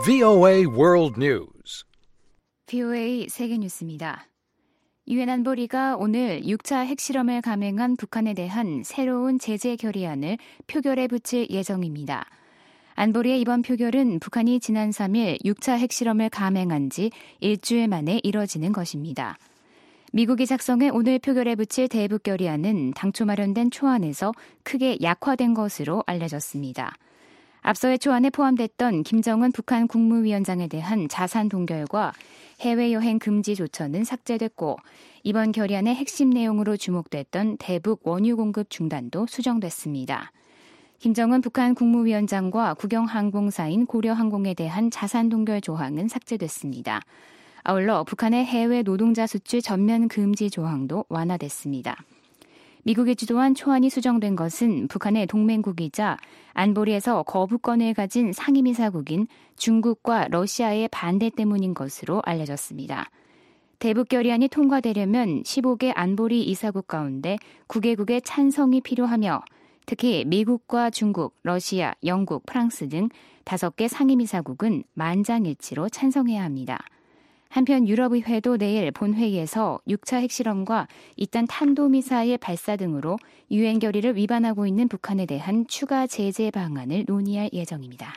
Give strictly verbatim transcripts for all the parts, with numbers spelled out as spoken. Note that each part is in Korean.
브이오에이 World News. 브이오에이 세계뉴스입니다. 유엔 안보리가 오늘 육 차 핵실험을 감행한 북한에 대한 새로운 제재 결의안을 표결에 붙일 예정입니다. 안보리의 이번 표결은 북한이 지난 삼 일 육 차 핵실험을 감행한 지 일주일 만에 이뤄지는 것입니다. 미국이 작성해 오늘 표결에 붙일 대북 결의안은 당초 마련된 초안에서 크게 약화된 것으로 알려졌습니다. 앞서의 초안에 포함됐던 김정은 북한 국무위원장에 대한 자산 동결과 해외여행 금지 조처는 삭제됐고 이번 결의안의 핵심 내용으로 주목됐던 대북 원유 공급 중단도 수정됐습니다. 김정은 북한 국무위원장과 국영항공사인 고려항공에 대한 자산 동결 조항은 삭제됐습니다. 아울러 북한의 해외 노동자 수출 전면 금지 조항도 완화됐습니다. 미국이 주도한 초안이 수정된 것은 북한의 동맹국이자 안보리에서 거부권을 가진 상임이사국인 중국과 러시아의 반대 때문인 것으로 알려졌습니다. 대북 결의안이 통과되려면 십오 개 안보리 이사국 가운데 구 개국의 찬성이 필요하며 특히 미국과 중국, 러시아, 영국, 프랑스 등 다섯 개 상임이사국은 만장일치로 찬성해야 합니다. 한편 유럽의회도 내일 본회의에서 육 차 핵실험과 이딴 탄도미사일 발사 등으로 유엔 결의를 위반하고 있는 북한에 대한 추가 제재 방안을 논의할 예정입니다.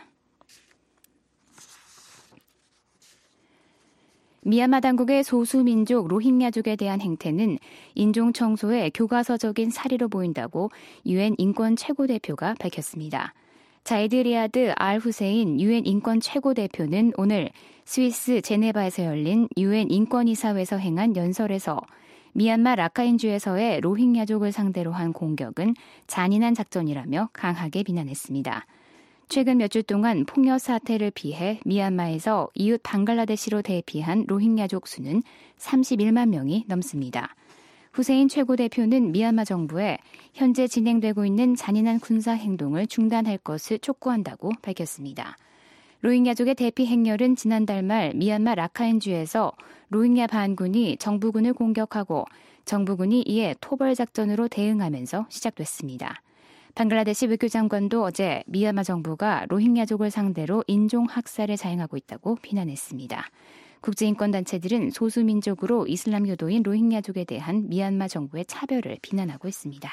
미얀마 당국의 소수민족 로힝야족에 대한 행태는 인종 청소의 교과서적인 사례로 보인다고 유엔 인권 최고대표가 밝혔습니다. 자이드 리아드 알 후세인 유엔 인권 최고대표는 오늘 스위스 제네바에서 열린 유엔 인권이사회에서 행한 연설에서 미얀마 라카인주에서의 로힝야족을 상대로 한 공격은 잔인한 작전이라며 강하게 비난했습니다. 최근 몇 주 동안 폭력 사태를 피해 미얀마에서 이웃 방글라데시로 대피한 로힝야족 수는 삼십일만 명이 넘습니다. 후세인 최고대표는 미얀마 정부에 현재 진행되고 있는 잔인한 군사 행동을 중단할 것을 촉구한다고 밝혔습니다. 로힝야족의 대피 행렬은 지난달 말 미얀마 라카인주에서 로힝야 반군이 정부군을 공격하고 정부군이 이에 토벌 작전으로 대응하면서 시작됐습니다. 방글라데시 외교장관도 어제 미얀마 정부가 로힝야족을 상대로 인종학살을 자행하고 있다고 비난했습니다. 국제인권단체들은 소수민족으로 이슬람교도인 로힝야족에 대한 미얀마 정부의 차별을 비난하고 있습니다.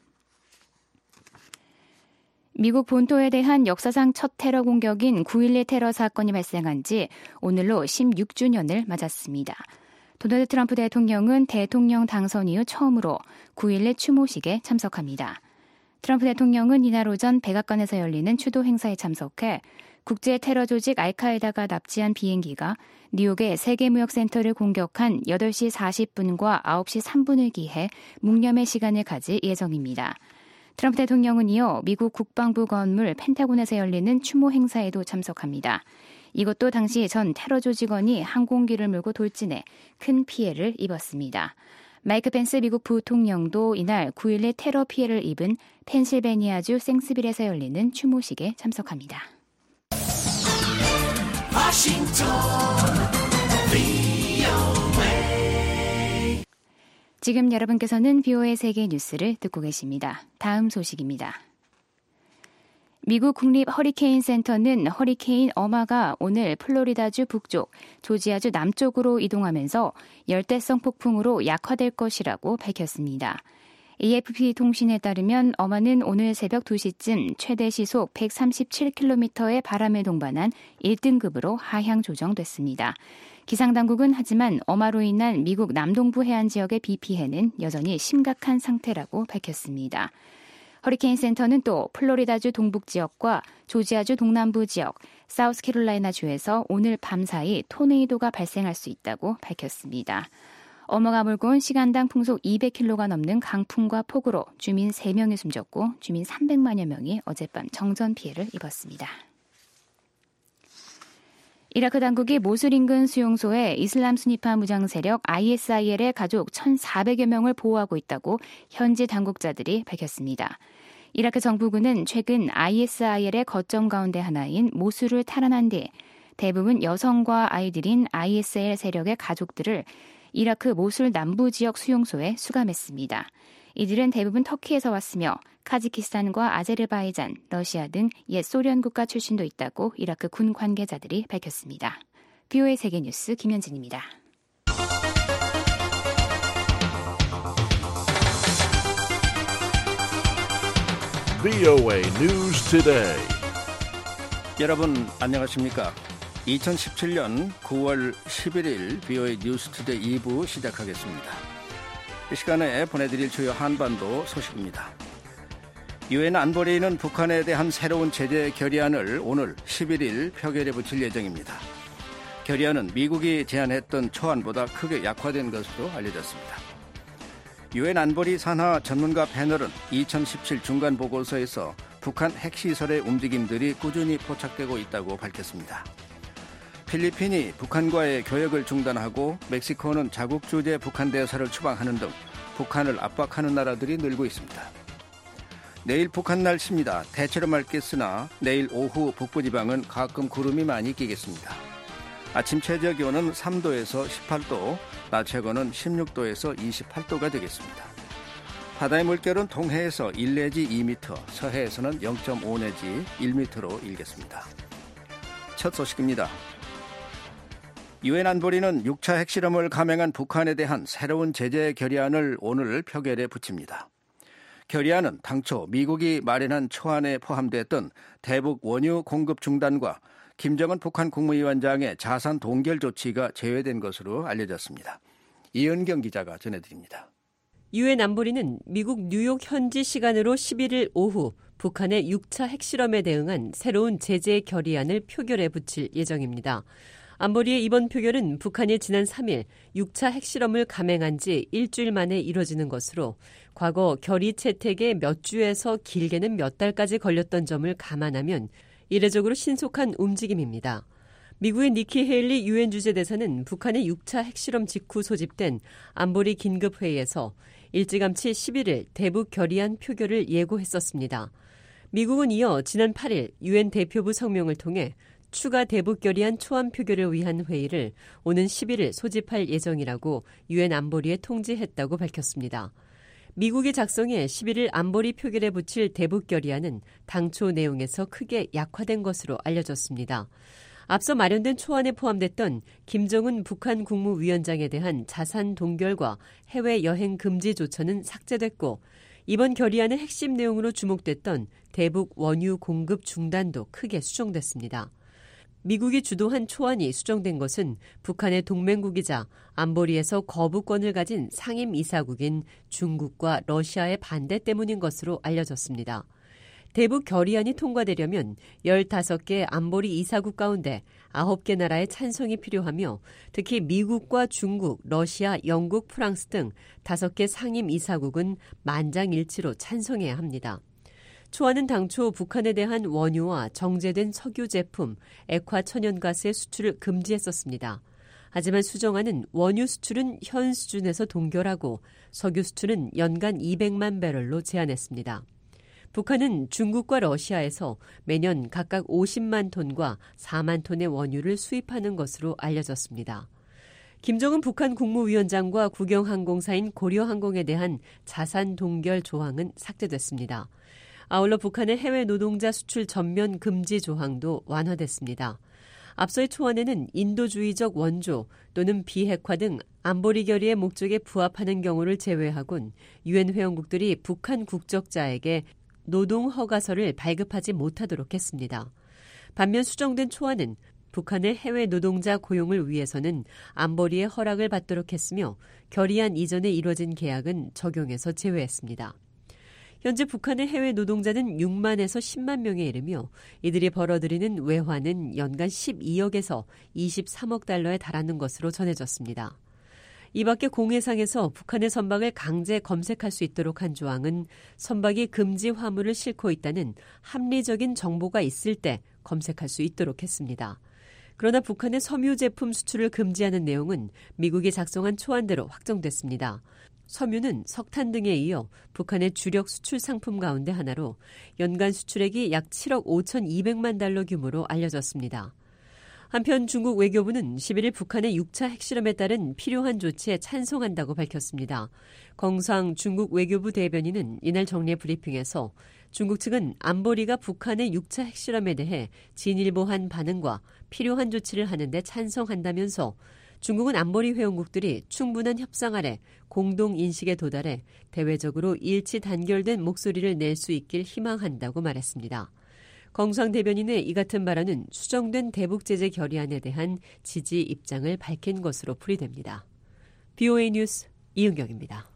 미국 본토에 대한 역사상 첫 테러 공격인 구일일 테러 사건이 발생한 지 오늘로 십육 주년을 맞았습니다. 도널드 트럼프 대통령은 대통령 당선 이후 처음으로 구일일 추모식에 참석합니다. 트럼프 대통령은 이날 오전 백악관에서 열리는 추도 행사에 참석해 국제 테러 조직 알카에다가 납치한 비행기가 뉴욕의 세계무역센터를 공격한 여덟 시 사십 분과 아홉 시 삼 분을 기해 묵념의 시간을 가질 예정입니다. 트럼프 대통령은 이어 미국 국방부 건물 펜타곤에서 열리는 추모 행사에도 참석합니다. 이것도 당시 전 테러 조직원이 항공기를 몰고 돌진해 큰 피해를 입었습니다. 마이크 펜스 미국 부통령도 이날 구일일 테러 피해를 입은 펜실베니아주 생스빌에서 열리는 추모식에 참석합니다. 워싱턴 브이오에이 지금 여러분께서는 브이오에이 세계 뉴스를 듣고 계십니다. 다음 소식입니다. 미국 국립 허리케인 센터는 허리케인 어마가 오늘 플로리다주 북쪽, 조지아주 남쪽으로 이동하면서 열대성 폭풍으로 약화될 것이라고 밝혔습니다. 에이에프피 통신에 따르면 어마는 오늘 새벽 두 시쯤 최대 시속 백삼십칠 킬로미터의 바람을 동반한 일 등급으로 하향 조정됐습니다. 기상당국은 하지만 어마로 인한 미국 남동부 해안 지역의 비 피해는 여전히 심각한 상태라고 밝혔습니다. 허리케인 센터는 또 플로리다주 동북 지역과 조지아주 동남부 지역, 사우스캐롤라이나주에서 오늘 밤 사이 토네이도가 발생할 수 있다고 밝혔습니다. 어머가 몰고 온 시간당 풍속 이백 킬로미터가 넘는 강풍과 폭우로 주민 세 명이 숨졌고 주민 삼백만여 명이 어젯밤 정전 피해를 입었습니다. 이라크 당국이 모술 인근 수용소에 이슬람 순위파 무장 세력 아이에스아이엘의 가족 천사백여 명을 보호하고 있다고 현지 당국자들이 밝혔습니다. 이라크 정부군은 최근 아이에스아이엘의 거점 가운데 하나인 모술을 탈환한 뒤 대부분 여성과 아이들인 아이에스아이엘 세력의 가족들을 이라크 모술 남부 지역 수용소에 수감했습니다. 이들은 대부분 터키에서 왔으며 카자흐스탄과 아제르바이잔, 러시아 등 옛 소련 국가 출신도 있다고 이라크 군 관계자들이 밝혔습니다. 비오에이 세계뉴스 김현진입니다. 비오에이 News Today. 여러분 안녕하십니까? 이천십칠년 구월 십일일 비오에이 뉴스 투데이 이 부 시작하겠습니다. 이 시간에 보내드릴 주요 한반도 소식입니다. 유엔 안보리는 북한에 대한 새로운 제재 결의안을 오늘 십일일 표결에 붙일 예정입니다. 결의안은 미국이 제안했던 초안보다 크게 약화된 것으로 알려졌습니다. 유엔 안보리 산하 전문가 패널은 이천십칠 중간 보고서에서 북한 핵시설의 움직임들이 꾸준히 포착되고 있다고 밝혔습니다. 필리핀이 북한과의 교역을 중단하고 멕시코는 자국 주재 북한 대사를 추방하는 등 북한을 압박하는 나라들이 늘고 있습니다. 내일 북한 날씨입니다. 대체로 맑겠으나 내일 오후 북부지방은 가끔 구름이 많이 끼겠습니다. 아침 최저 기온은 삼도에서 십팔도, 낮 최고는 십육도에서 이십팔도가 되겠습니다. 바다의 물결은 동해에서 일 내지 이 미터, 서해에서는 영 점 오 내지 일 미터로 일겠습니다. 첫 소식입니다. 유엔 안보리는 육 차 핵실험을 감행한 북한에 대한 새로운 제재 결의안을 오늘 표결에 붙입니다. 결의안은 당초 미국이 마련한 초안에 포함됐던 대북 원유 공급 중단과 김정은 북한 국무위원장의 자산 동결 조치가 제외된 것으로 알려졌습니다. 이은경 기자가 전해드립니다. 유엔 안보리는 미국 뉴욕 현지 시간으로 십일일 오후 북한의 육 차 핵실험에 대응한 새로운 제재 결의안을 표결에 붙일 예정입니다. 안보리의 이번 표결은 북한이 지난 삼일 육 차 핵실험을 감행한 지 일주일 만에 이뤄지는 것으로 과거 결의 채택에 몇 주에서 길게는 몇 달까지 걸렸던 점을 감안하면 이례적으로 신속한 움직임입니다. 미국의 니키 헤일리 유엔 주재대사는 북한의 육 차 핵실험 직후 소집된 안보리 긴급회의에서 일찌감치 십일일 대북 결의안 표결을 예고했었습니다. 미국은 이어 지난 팔일 유엔 대표부 성명을 통해 추가 대북 결의안 초안 표결을 위한 회의를 오는 십일일 소집할 예정이라고 유엔 안보리에 통지했다고 밝혔습니다. 미국이 작성해 십일일 안보리 표결에 붙일 대북 결의안은 당초 내용에서 크게 약화된 것으로 알려졌습니다. 앞서 마련된 초안에 포함됐던 김정은 북한 국무위원장에 대한 자산 동결과 해외 여행 금지 조처는 삭제됐고 이번 결의안의 핵심 내용으로 주목됐던 대북 원유 공급 중단도 크게 수정됐습니다. 미국이 주도한 초안이 수정된 것은 북한의 동맹국이자 안보리에서 거부권을 가진 상임 이사국인 중국과 러시아의 반대 때문인 것으로 알려졌습니다. 대북 결의안이 통과되려면 열다섯 개 안보리 이사국 가운데 아홉 개 나라의 찬성이 필요하며 특히 미국과 중국, 러시아, 영국, 프랑스 등 다섯 개 상임 이사국은 만장일치로 찬성해야 합니다. 초안은 당초 북한에 대한 원유와 정제된 석유 제품, 액화 천연가스의 수출을 금지했었습니다. 하지만 수정안은 원유 수출은 현 수준에서 동결하고 석유 수출은 연간 이백만 배럴로 제한했습니다. 북한은 중국과 러시아에서 매년 각각 오십만 톤과 사만 톤의 원유를 수입하는 것으로 알려졌습니다. 김정은 북한 국무위원장과 국영항공사인 고려항공에 대한 자산 동결 조항은 삭제됐습니다. 아울러 북한의 해외 노동자 수출 전면 금지 조항도 완화됐습니다. 앞서의 초안에는 인도주의적 원조 또는 비핵화 등 안보리 결의의 목적에 부합하는 경우를 제외하곤 유엔 회원국들이 북한 국적자에게 노동 허가서를 발급하지 못하도록 했습니다. 반면 수정된 초안은 북한의 해외 노동자 고용을 위해서는 안보리의 허락을 받도록 했으며 결의안 이전에 이뤄진 계약은 적용에서 제외했습니다. 현재 북한의 해외 노동자는 육만에서 십만 명에 이르며 이들이 벌어들이는 외화는 연간 십이억에서 이십삼억 달러에 달하는 것으로 전해졌습니다. 이 밖에 공해상에서 북한의 선박을 강제 검색할 수 있도록 한 조항은 선박이 금지 화물을 싣고 있다는 합리적인 정보가 있을 때 검색할 수 있도록 했습니다. 그러나 북한의 섬유 제품 수출을 금지하는 내용은 미국이 작성한 초안대로 확정됐습니다. 섬유는 석탄 등에 이어 북한의 주력 수출 상품 가운데 하나로 연간 수출액이 약 칠억 오천이백만 달러 규모로 알려졌습니다. 한편 중국 외교부는 십일 일 북한의 육 차 핵실험에 따른 필요한 조치에 찬성한다고 밝혔습니다. 경상 중국 외교부 대변인은 이날 정례 브리핑에서 중국 측은 안보리가 북한의 육 차 핵실험에 대해 진일보한 반응과 필요한 조치를 하는 데 찬성한다면서 중국은 안보리 회원국들이 충분한 협상 아래 공동인식에 도달해 대외적으로 일치 단결된 목소리를 낼 수 있길 희망한다고 말했습니다. 경상 대변인의 이 같은 발언은 수정된 대북제재 결의안에 대한 지지 입장을 밝힌 것으로 풀이됩니다. 비오에이 뉴스 이은경입니다.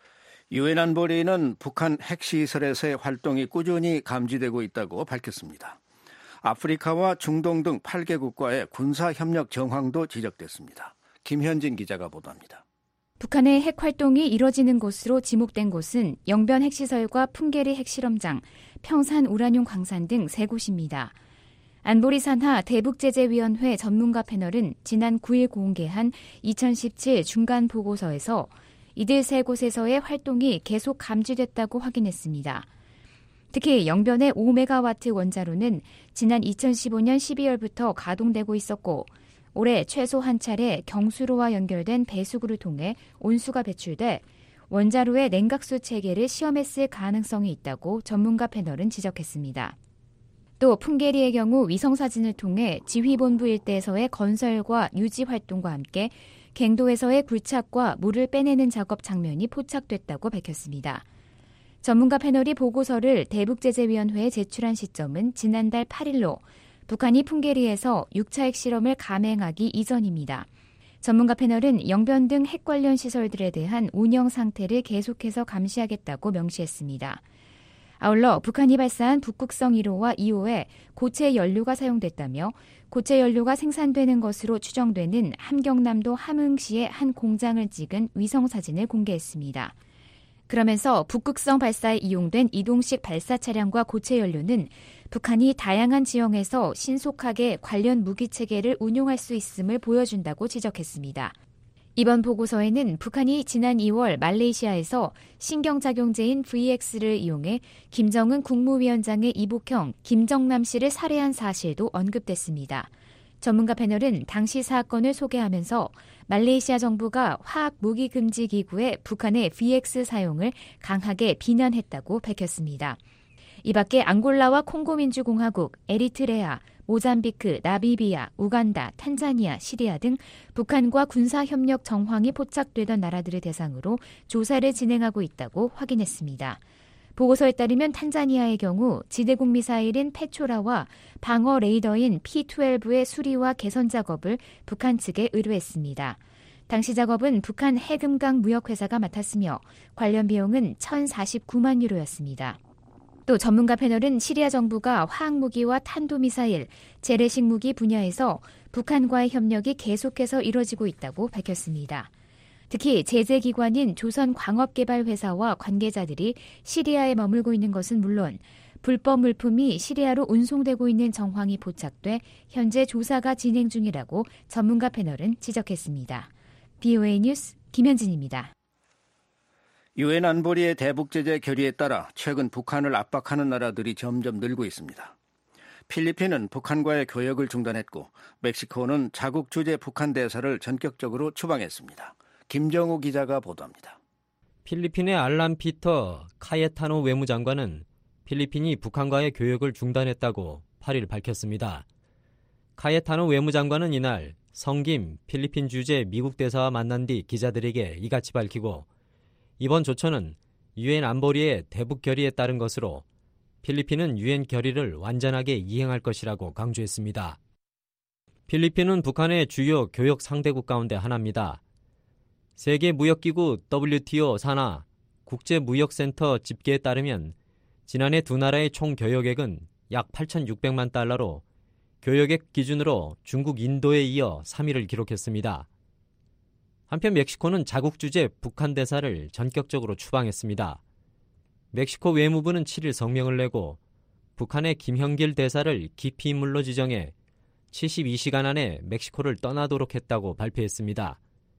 유엔 안보리는 북한 핵시설에서의 활동이 꾸준히 감지되고 있다고 밝혔습니다. 아프리카와 중동 등 여덟 개국과의 군사협력 정황도 지적됐습니다. 김현진 기자가 보도합니다. 북한의 핵활동이 이뤄지는 곳으로 지목된 곳은 영변 핵시설과 풍계리 핵실험장, 평산 우라늄 광산 등 세 곳입니다. 안보리 산하 대북제재위원회 전문가 패널은 지난 구 일 공개한 이천십칠 중간 보고서에서 이들 세 곳에서의 활동이 계속 감지됐다고 확인했습니다. 특히 영변의 오 메가와트 원자로는 지난 이천십오 년 십이월부터 가동되고 있었고 올해 최소 한 차례 경수로와 연결된 배수구를 통해 온수가 배출돼 원자로의 냉각수 체계를 시험했을 가능성이 있다고 전문가 패널은 지적했습니다. 또 풍계리의 경우 위성사진을 통해 지휘본부 일대에서의 건설과 유지 활동과 함께 갱도에서의 굴착과 물을 빼내는 작업 장면이 포착됐다고 밝혔습니다. 전문가 패널이 보고서를 대북제재위원회에 제출한 시점은 지난달 팔 일로 북한이 풍계리에서 육 차 핵실험을 감행하기 이전입니다. 전문가 패널은 영변 등 핵 관련 시설들에 대한 운영 상태를 계속해서 감시하겠다고 명시했습니다. 아울러 북한이 발사한 북극성 일 호와 이 호에 고체 연료가 사용됐다며 고체 연료가 생산되는 것으로 추정되는 함경남도 함흥시의 한 공장을 찍은 위성사진을 공개했습니다. 그러면서 북극성 발사에 이용된 이동식 발사 차량과 고체 연료는 북한이 다양한 지형에서 신속하게 관련 무기 체계를 운용할 수 있음을 보여준다고 지적했습니다. 이번 보고서에는 북한이 지난 이월 말레이시아에서 신경작용제인 브이엑스를 이용해 김정은 국무위원장의 이복형 김정남 씨를 살해한 사실도 언급됐습니다. 전문가 패널은 당시 사건을 소개하면서 말레이시아 정부가 화학무기금지기구에 북한의 브이엑스 사용을 강하게 비난했다고 밝혔습니다. 이 밖에 앙골라와 콩고민주공화국, 에리트레아, 모잠비크, 나미비아, 우간다, 탄자니아, 시리아 등 북한과 군사협력 정황이 포착되던 나라들을 대상으로 조사를 진행하고 있다고 확인했습니다. 보고서에 따르면 탄자니아의 경우 지대공 미사일인 페초라와 방어 레이더인 피 십이의 수리와 개선 작업을 북한 측에 의뢰했습니다. 당시 작업은 북한 해금강 무역회사가 맡았으며 관련 비용은 천사십구만 유로였습니다. 또 전문가 패널은 시리아 정부가 화학무기와 탄도미사일, 재래식 무기 분야에서 북한과의 협력이 계속해서 이뤄지고 있다고 밝혔습니다. 특히 제재기관인 조선광업개발회사와 관계자들이 시리아에 머물고 있는 것은 물론 불법 물품이 시리아로 운송되고 있는 정황이 포착돼 현재 조사가 진행 중이라고 전문가 패널은 지적했습니다. 비오에이 뉴스 김현진입니다. 유엔 안보리의 대북제재 결의에 따라 최근 북한을 압박하는 나라들이 점점 늘고 있습니다. 필리핀은 북한과의 교역을 중단했고 멕시코는 자국 주재 북한 대사를 전격적으로 추방했습니다. 김정우 기자가 보도합니다. 필리핀의 알란 피터 카예타노 외무장관은 필리핀이 북한과의 교역을 중단했다고 팔 일 밝혔습니다. 카예타노 외무장관은 이날 성김 필리핀 주재 미국 대사와 만난 뒤 기자들에게 이같이 밝히고 이번 조처는 유엔 안보리의 대북 결의에 따른 것으로 필리핀은 유엔 결의를 완전하게 이행할 것이라고 강조했습니다. 필리핀은 북한의 주요 교역 상대국 가운데 하나입니다. 세계무역기구 더블유티오 산하 국제무역센터 집계에 따르면 지난해 두 나라의 총 교역액은 약 팔천육백만 달러로 교역액 기준으로 중국, 인도에 이어 삼 위를 기록했습니다. 한편 멕시코는 자국 주재 북한 대사를 전격적으로 추방했습니다. 멕시코 외무부는 칠 일 성명을 내고 북한의 김형길 대사를 기피 인물로 지정해 칠십이 시간 안에 멕시코를 떠나도록 했다고 발표했습니다.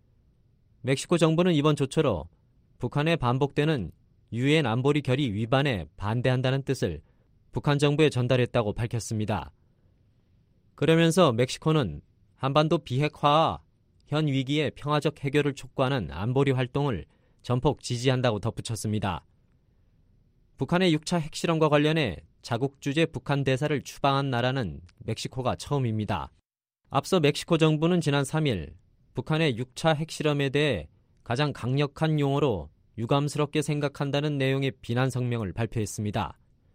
멕시코 정부는 이번 조처로 북한에 반복되는 유엔 안보리 결의 위반에 반대한다는 뜻을 북한 정부에 전달했다고 밝혔습니다. 그러면서 멕시코는 한반도 비핵화와 현 위기의 평화적 해결을 촉구하는 안보리 활동을 전폭 지지한다고 덧붙였습니다. 북한의 육 차 핵실험과 관련해 자국 주재 북한 대사를 추방한 나라는 멕시코가 처음입니다. 앞서 멕시코 정부는 지난 삼 일 북한의 육 차 핵실험에 대해 가장 강력한 용어로 유감스럽게 생각한다는 내용의 비난 성명을 발표했습니다.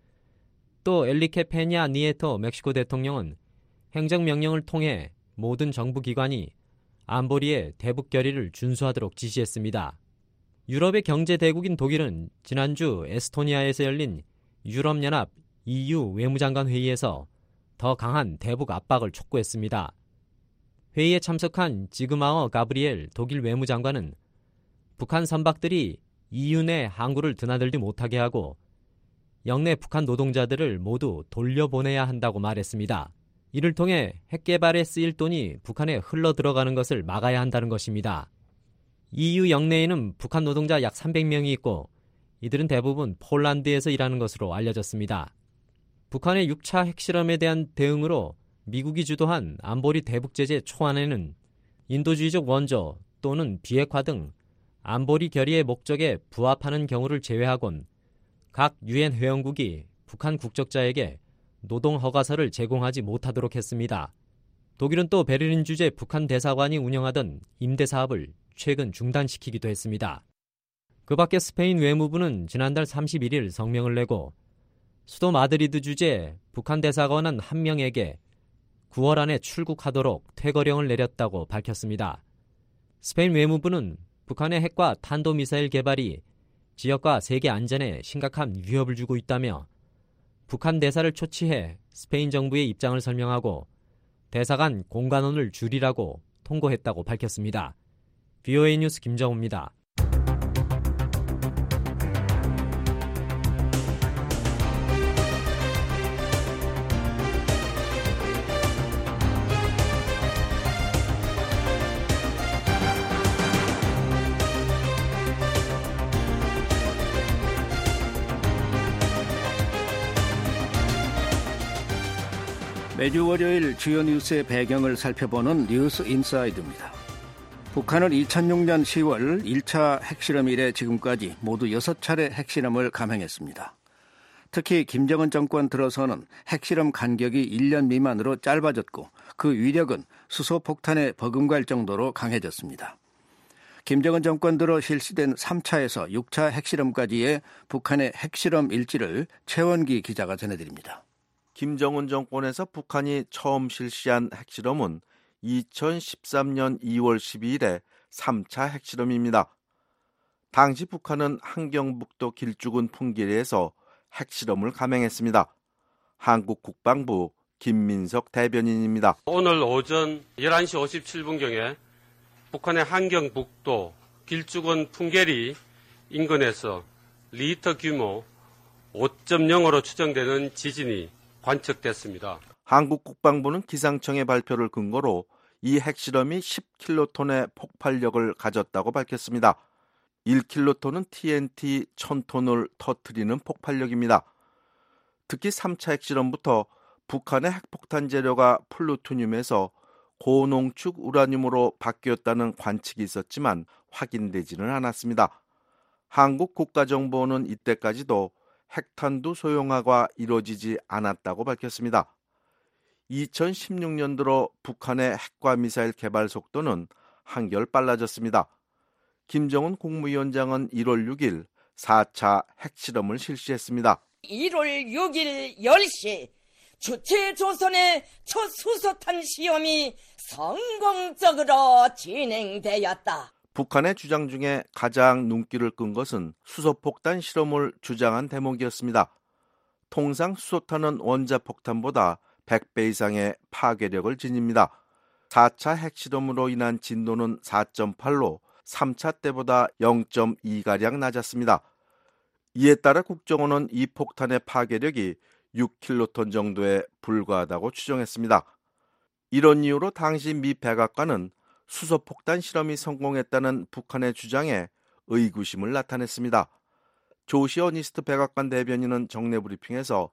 또 엘리케 페냐 니에토 멕시코 대통령은 행정명령을 통해 모든 정부기관이 안보리의 대북 결의를 준수하도록 지시했습니다. 유럽의 경제 대국인 독일은 지난주 에스토니아에서 열린 유럽연합 이유 외무장관 회의에서 더 강한 대북 압박을 촉구했습니다. 회의에 참석한 지그마어 가브리엘 독일 외무장관은 북한 선박들이 이유 내 항구를 드나들지 못하게 하고 영내 북한 노동자들을 모두 돌려보내야 한다고 말했습니다. 이를 통해 핵 개발에 쓰일 돈이 북한에 흘러 들어가는 것을 막아야 한다는 것입니다. 이유 영내에는 북한 노동자 약 삼백 명이 있고 이들은 대부분 폴란드에서 일하는 것으로 알려졌습니다. 북한의 육 차 핵실험에 대한 대응으로 미국이 주도한 안보리 대북제재 초안에는 인도주의적 원조 또는 비핵화 등 안보리 결의의 목적에 부합하는 경우를 제외하곤 각 유엔 회원국이 북한 국적자에게 노동 허가서를 제공하지 못하도록 했습니다. 독일은 또 베를린 주재 북한 대사관이 운영하던 임대 사업을 최근 중단시키기도 했습니다. 그 밖에 스페인 외무부는 지난달 삼십일 일 성명을 내고 수도 마드리드 주재 북한 대사관원 한 명에게 구월 안에 출국하도록 퇴거령을 내렸다고 밝혔습니다. 스페인 외무부는 북한의 핵과 탄도미사일 개발이 지역과 세계 안전에 심각한 위협을 주고 있다며 북한 대사를 초치해 스페인 정부의 입장을 설명하고 대사관 공간원을 줄이라고 통고했다고 밝혔습니다. 브이오에이 뉴스 김정우입니다. 매주 월요일 주요 뉴스의 배경을 살펴보는 뉴스 인사이드입니다. 북한은 이천육 년 시월 일 차 핵실험 이래 지금까지 모두 여섯 차례 핵실험을 감행했습니다. 특히 김정은 정권 들어서는 핵실험 간격이 일 년 미만으로 짧아졌고 그 위력은 수소폭탄에 버금갈 정도로 강해졌습니다. 김정은 정권 들어 실시된 삼 차에서 육 차 핵실험까지의 북한의 핵실험 일지를 최원기 기자가 전해드립니다. 김정은 정권에서 북한이 처음 실시한 핵실험은 이천십삼 년 이월 십이일에 삼 차 핵실험입니다. 당시 북한은 함경북도 길쭉은 풍계리에서 핵실험을 감행했습니다. 한국 국방부 김민석 대변인입니다. 오늘 오전 열한 시 오십칠 분경에 북한의 함경북도 길쭉은 풍계리 인근에서 리히터 규모 오 점 영으로 추정되는 지진이 관측됐습니다. 한국 국방부는 기상청의 발표를 근거로 이 핵실험이 십 킬로톤의 폭발력을 가졌다고 밝혔습니다. 일 킬로톤은 티엔티 천 톤을 터뜨리는 폭발력입니다. 특히 삼 차 핵실험부터 북한의 핵폭탄 재료가 플루토늄에서 고농축 우라늄으로 바뀌었다는 관측이 있었지만 확인되지는 않았습니다. 한국 국가정보원은 이때까지도 핵탄두 소형화가 이루어지지 않았다고 밝혔습니다. 이천십육 년도로 북한의 핵과 미사일 개발 속도는 한결 빨라졌습니다. 김정은 국무위원장은 일월 육일 사 차 핵실험을 실시했습니다. 일월 육일 열 시 주체조선의 첫 수소탄 시험이 성공적으로 진행되었다. 북한의 주장 중에 가장 눈길을 끈 것은 수소폭탄 실험을 주장한 대목이었습니다. 통상 수소탄은 원자폭탄보다 백 배 이상의 파괴력을 지닙니다. 사 차 핵실험으로 인한 진도는 사 점 팔로 삼 차 때보다 영 점 이가량 낮았습니다. 이에 따라 국정원은 이 폭탄의 파괴력이 육 킬로톤 정도에 불과하다고 추정했습니다. 이런 이유로 당시 미 백악관은 수소폭탄 실험이 성공했다는 북한의 주장에 의구심을 나타냈습니다. 조시 어니스트 백악관 대변인은 정례 브리핑에서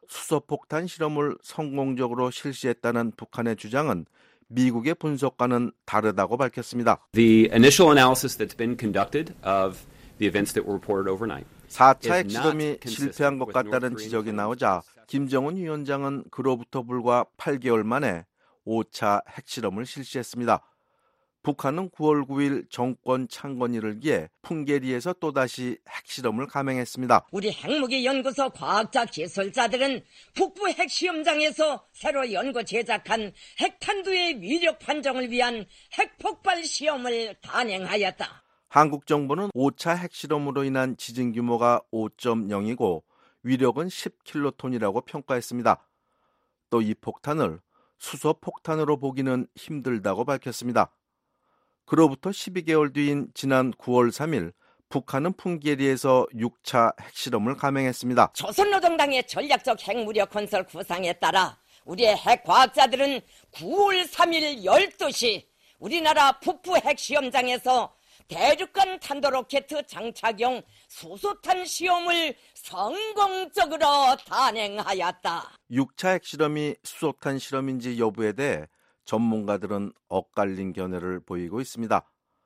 수소폭탄 실험을 성공적으로 실시했다는 북한의 주장은 미국의 분석과는 다르다고 밝혔습니다. The initial analysis that's been conducted of the events that were reported overnight. 사 차 핵실험이 실패한 것 같다는 지적이 나오자 김정은 위원장은 그로부터 불과 팔 개월 만에 오 차 핵실험을 실시했습니다. 북한은 구월 구일 정권 창건일을 기해 풍계리에서 또다시 핵실험을 감행했습니다. 우리 핵무기 연구소 과학자 기술자들은 북부 핵시험장에서 새로 연구 제작한 핵탄두의 위력 판정을 위한 핵폭발 시험을 단행하였다. 한국 정부는 오 차 핵실험으로 인한 지진 규모가 오 점 영이고 위력은 십 킬로톤이라고 평가했습니다. 또 이 폭탄을 수소폭탄으로 보기는 힘들다고 밝혔습니다. 그로부터 십이 개월 뒤인 지난 구월 삼일 북한은 풍계리에서 육 차 핵실험을 감행했습니다. 조선노동당의 전략적 핵무력 건설 구상에 따라 우리의 핵과학자들은 구월 삼일 열두 시 우리나라 북부 핵시험장에서 대륙간 탄도로켓 장착용 수소탄 시험을 성공적으로 단행하였다. 육 차 핵실험이 수소탄 실험인지 여부에 대해 전문가들은 엇갈린 견해를 보이고 있습니다.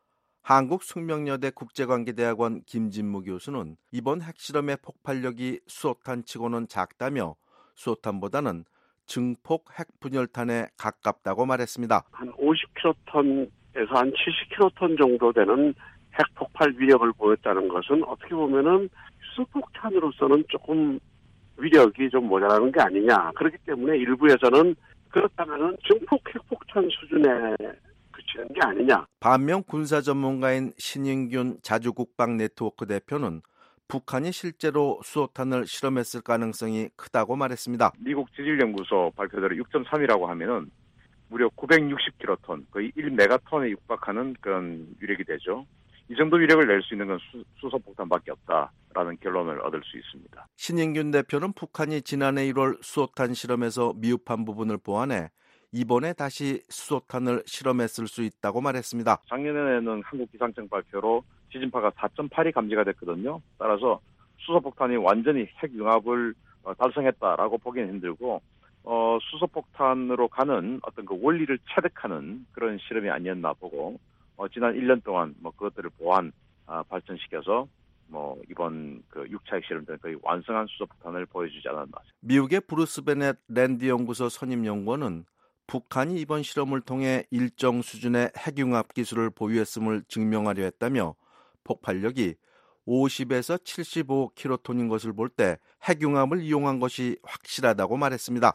한국숙명여대 국제관계대학원 김진무 교수는 이번 핵실험의 폭발력이 수소탄치고는 작다며 수소탄보다는 증폭 핵분열탄에 가깝다고 말했습니다. 한 오십 킬로톤에서 한 칠십 킬로톤 정도 되는 핵폭발 위력을 보였다는 것은 어떻게 보면은 수소폭탄으로서는 조금 위력이 좀 모자라는 게 아니냐. 그렇기 때문에 일부에서는 그렇다면은 증폭 핵폭탄 수준에 그치는 게 아니냐. 반면 군사 전문가인 신인균 자주국방 네트워크 대표는 북한이 실제로 수소탄을 실험했을 가능성이 크다고 말했습니다. 미국 지질연구소 발표대로 육 점 삼이라고 하면은 무려 구백육십 킬로톤, 거의 일 메가톤에 육박하는 그런 위력이 되죠. 이 정도 위력을 낼 수 있는 건 수, 수소폭탄밖에 없다라는 결론을 얻을 수 있습니다. 신인균 대표는 북한이 지난해 일월 수소탄 실험에서 미흡한 부분을 보완해 이번에 다시 수소탄을 실험했을 수 있다고 말했습니다. 작년에는 한국기상청 발표로 지진파가 사 점 팔이 감지가 됐거든요. 따라서 수소폭탄이 완전히 핵융합을 달성했다라고 보기는 힘들고 어, 수소폭탄으로 가는 어떤 그 원리를 체득하는 그런 실험이 아니었나 보고 어, 지난 일 년 동안 뭐 그것들을 보완 아, 발전시켜서 뭐 이번 그 육 차 핵실험 때는 거의 완성한 수소폭탄을 보여주지 않았나. 미국의 브루스 베넷 랜드 연구소 선임 연구원은 북한이 이번 실험을 통해 일정 수준의 핵융합 기술을 보유했음을 증명하려 했다며 폭발력이 오십에서 칠십오 킬로톤인 것을 볼 때 핵융합을 이용한 것이 확실하다고 말했습니다.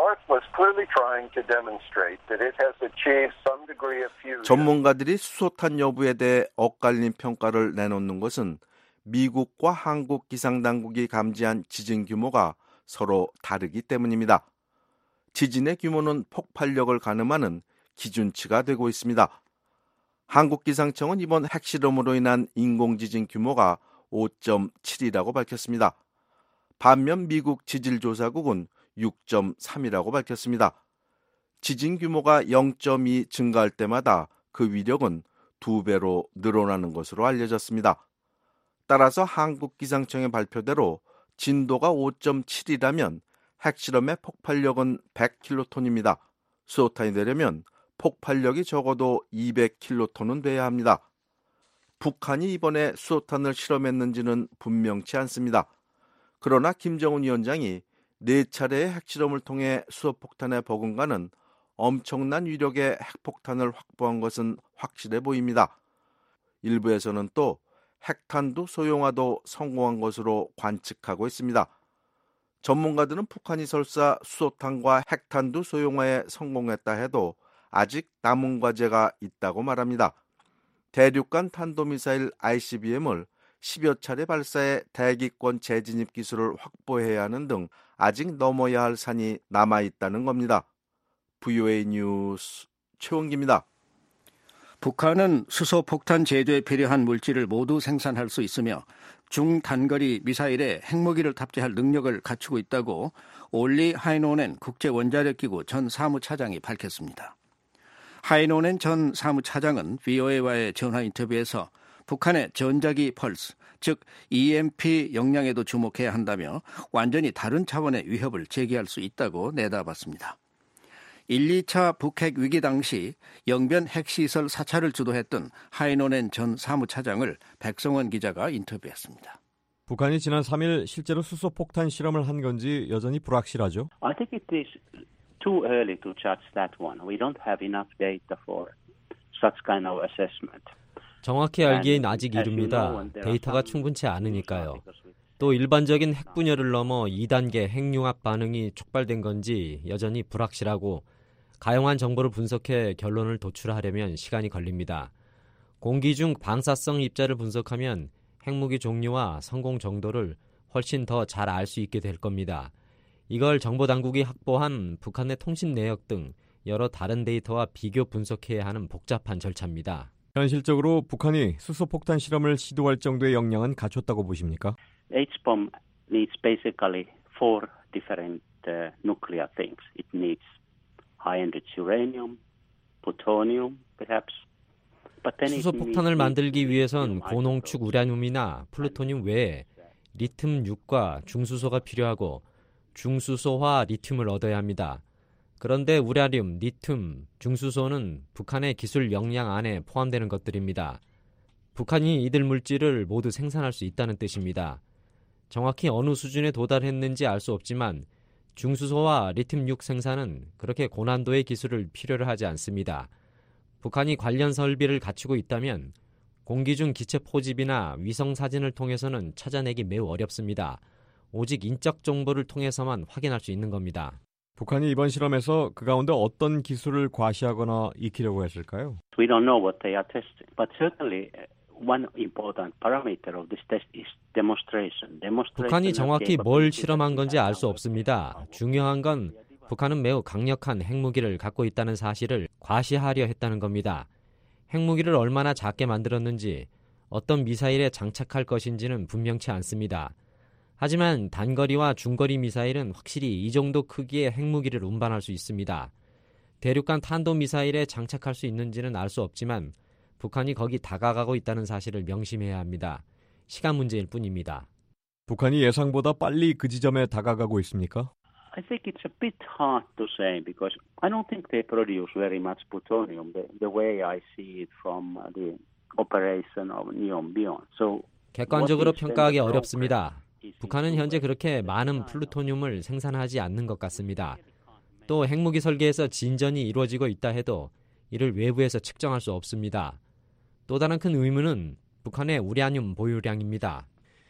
전문가들이 수소탄 여부에 대해 엇갈린 평가를 내놓는 것은 미국과 한국 기상당국이 감지한 지진 규모가 서로 다르기 때문입니다. 지진의 규모는 폭발력을 가늠하는 기준치가 되고 있습니다. 한국기상청은 이번 핵실험으로 인한 인공지진 규모가 오 점 칠이라고 밝혔습니다. 반면 미국 지질조사국은 육 점 삼이라고 밝혔습니다. 지진 규모가 영 점 이 증가할 때마다 그 위력은 두 배로 늘어나는 것으로 알려졌습니다. 따라서 한국기상청의 발표대로 진도가 오 점 칠이라면 핵실험의 폭발력은 백 킬로톤입니다. 수소탄이 되려면 폭발력이 적어도 이백 킬로톤은 돼야 합니다. 북한이 이번에 수소탄을 실험했는지는 분명치 않습니다. 그러나 김정은 위원장이 네 차례의 핵실험을 통해 수소폭탄에 버금가는 엄청난 위력의 핵폭탄을 확보한 것은 확실해 보입니다. 일부에서는 또 핵탄두 소형화도 성공한 것으로 관측하고 있습니다. 전문가들은 북한이 설사 수소탄과 핵탄두 소형화에 성공했다 해도 아직 남은 과제가 있다고 말합니다. 대륙간 탄도미사일 아이씨비엠을 십여 차례 발사해 대기권 재진입 기술을 확보해야 하는 등 아직 넘어야 할 산이 남아있다는 겁니다. 브이오에이 뉴스 최원기입니다. 북한은 수소폭탄 제조에 필요한 물질을 모두 생산할 수 있으며 중단거리 미사일에 핵무기를 탑재할 능력을 갖추고 있다고 올리 하이노넨 국제원자력기구 전 사무차장이 밝혔습니다. 하이노넨 전 사무차장은 브이오에이와의 전화 인터뷰에서 북한의 전자기 펄스, 즉 이엠피 역량에도 주목해야 한다며 완전히 다른 차원의 위협을 제기할 수 있다고 내다봤습니다. 일, 이 차 북핵 위기 당시 영변 핵시설 사찰을 주도했던 하이노넨 전 사무차장을 백성원 기자가 인터뷰했습니다. 북한이 지난 삼 일 실제로 수소폭탄 실험을 한 건지 여전히 불확실하죠? I think it is too early to judge that one. We don't have enough data for such kind of assessment. 정확히 알기엔 아직 이릅니다. 데이터가 충분치 않으니까요. 또 일반적인 핵분열을 넘어 이 단계 핵융합 반응이 촉발된 건지 여전히 불확실하고 가용한 정보를 분석해 결론을 도출하려면 시간이 걸립니다. 공기 중 방사성 입자를 분석하면 핵무기 종류와 성공 정도를 훨씬 더 잘 알 수 있게 될 겁니다. 이걸 정보당국이 확보한 북한의 통신 내역 등 여러 다른 데이터와 비교 분석해야 하는 복잡한 절차입니다. 현실적으로 북한이 수소폭탄 실험을 시도할 정도의 역량은 갖췄다고 보십니까? H-bomb needs basically four different uh, nuclear things. It needs high-enriched uranium, plutonium, perhaps. 수소폭탄을 만들기 위해선 고농축 우라늄이나 플루토늄 외에 리튬 육과 중수소가 필요하고 중수소와 리튬을 얻어야 합니다. 그런데 우라늄, 리튬, 중수소는 북한의 기술 역량 안에 포함되는 것들입니다. 북한이 이들 물질을 모두 생산할 수 있다는 뜻입니다. 정확히 어느 수준에 도달했는지 알 수 없지만 중수소와 리튬 육 생산은 그렇게 고난도의 기술을 필요로 하지 않습니다. 북한이 관련 설비를 갖추고 있다면 공기 중 기체 포집이나 위성 사진을 통해서는 찾아내기 매우 어렵습니다. 오직 인적 정보를 통해서만 확인할 수 있는 겁니다. 북한이 이번 실험에서 그 가운데 어떤 기술을 과시하거나 익히려고 했을까요? We don't know what they are testing, but certainly one important parameter of this test is demonstration. 북한이 정확히 뭘 실험한 건지 알 수 없습니다. 중요한 건 북한은 매우 강력한 핵무기를 갖고 있다는 사실을 과시하려 했다는 겁니다. 핵무기를 얼마나 작게 만들었는지, 어떤 미사일에 장착할 것인지는 분명치 않습니다. 하지만 단거리와 중거리 미사일은 확실히 이 정도 크기의 핵무기를 운반할 수 있습니다. 대륙간 탄도미사일에 장착할 수 있는지는 알 수 없지만 북한이 거기 다가가고 있다는 사실을 명심해야 합니다. 시간 문제일 뿐입니다. 북한이 예상보다 빨리 그 지점에 다가가고 있습니까? I think it's a bit hard to say because I don't think they produce very much plutonium the, the way I see it from the operation of Neon-Bion. So 객관적으로 평가하기 어렵습니다. 북한은 현재 그렇게 많은 플루토늄을 생산하지 않는 것 같습니다. 또 핵무기 설계에서 진전이 이루어지고 있다 해도 이를 외부에서 측정할 수 없습니다. 또 다른 큰 의문은 북한의 우라늄 보유량입니다.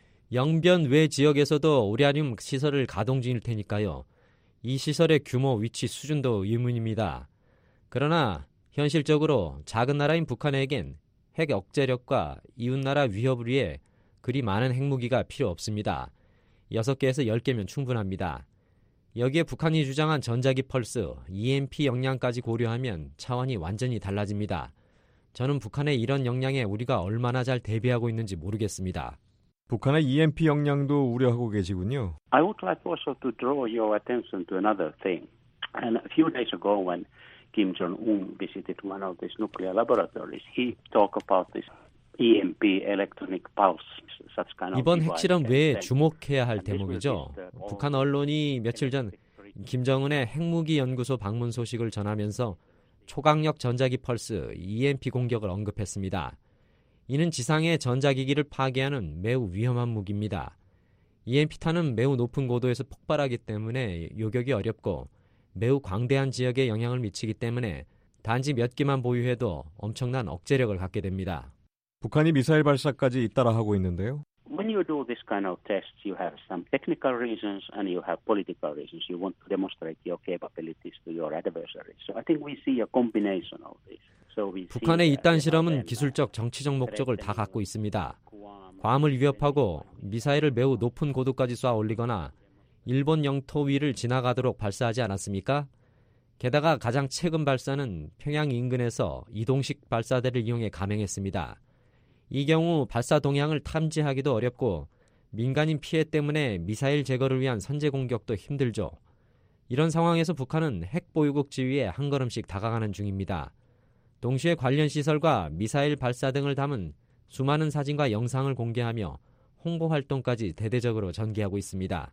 영변 외 지역에서도 우라늄 시설을 가동 중일 테니까요. 이 시설의 규모, 위치, 수준도 의문입니다. 그러나 현실적으로 작은 나라인 북한에겐 핵 억제력과 이웃나라 위협을 위해 그리 많은 핵무기가 필요 없습니다. 여섯 개에서 열 개면 충분합니다. 여기에 북한이 주장한 전자기 펄스, 이엠피 역량까지 고려하면 차원이 완전히 달라집니다. 저는 북한의 이런 역량에 우리가 얼마나 잘 대비하고 있는지 모르겠습니다. 북한의 이엠피 역량도 우려하고 계시군요. I would like also to draw your attention to another thing. And a few days ago when Kim Jong-un visited one of these nuclear laboratories, he talked about this 이엠피 electronic pulse, such kind of 이번 핵실험 외에 주목해야 할 대목이죠. 북한 언론이 며칠 전 김정은의 핵무기 연구소 방문 소식을 전하면서 초강력 전자기 펄스 이엠피 공격을 언급했습니다. 이는 지상의 전자기기를 파괴하는 매우 위험한 무기입니다. 이엠피탄은 매우 높은 고도에서 폭발하기 때문에 요격이 어렵고 매우 광대한 지역에 영향을 미치기 때문에 단지 몇 개만 보유해도 엄청난 억제력을 갖게 됩니다. 북한이 미사일 발사까지 잇따라 하고 있는데요. When you do this kind of tests, you have some technical reasons and you have political reasons. You want to demonstrate your capabilities to your adversaries. So I think we see a combination of this. So we see 북한의 이딴 실험은 기술적, 정치적 목적을 다 갖고 있습니다. 괌을 위협하고 미사일을 매우 높은 고도까지 쏴 올리거나 일본 영토 위를 지나가도록 발사하지 않았습니까? 게다가 가장 최근 발사는 평양 인근에서 이동식 발사대를 이용해 감행했습니다. 이 경우 발사 동향을 탐지하기도 어렵고 민간인 피해 때문에 미사일 제거를 위한 선제 공격도 힘들죠. 이런 상황에서 북한은 핵보유국 지위에 한 걸음씩 다가가는 중입니다. 동시에 관련 시설과 미사일 발사 등을 담은 수많은 사진과 영상을 공개하며 홍보 활동까지 대대적으로 전개하고 있습니다.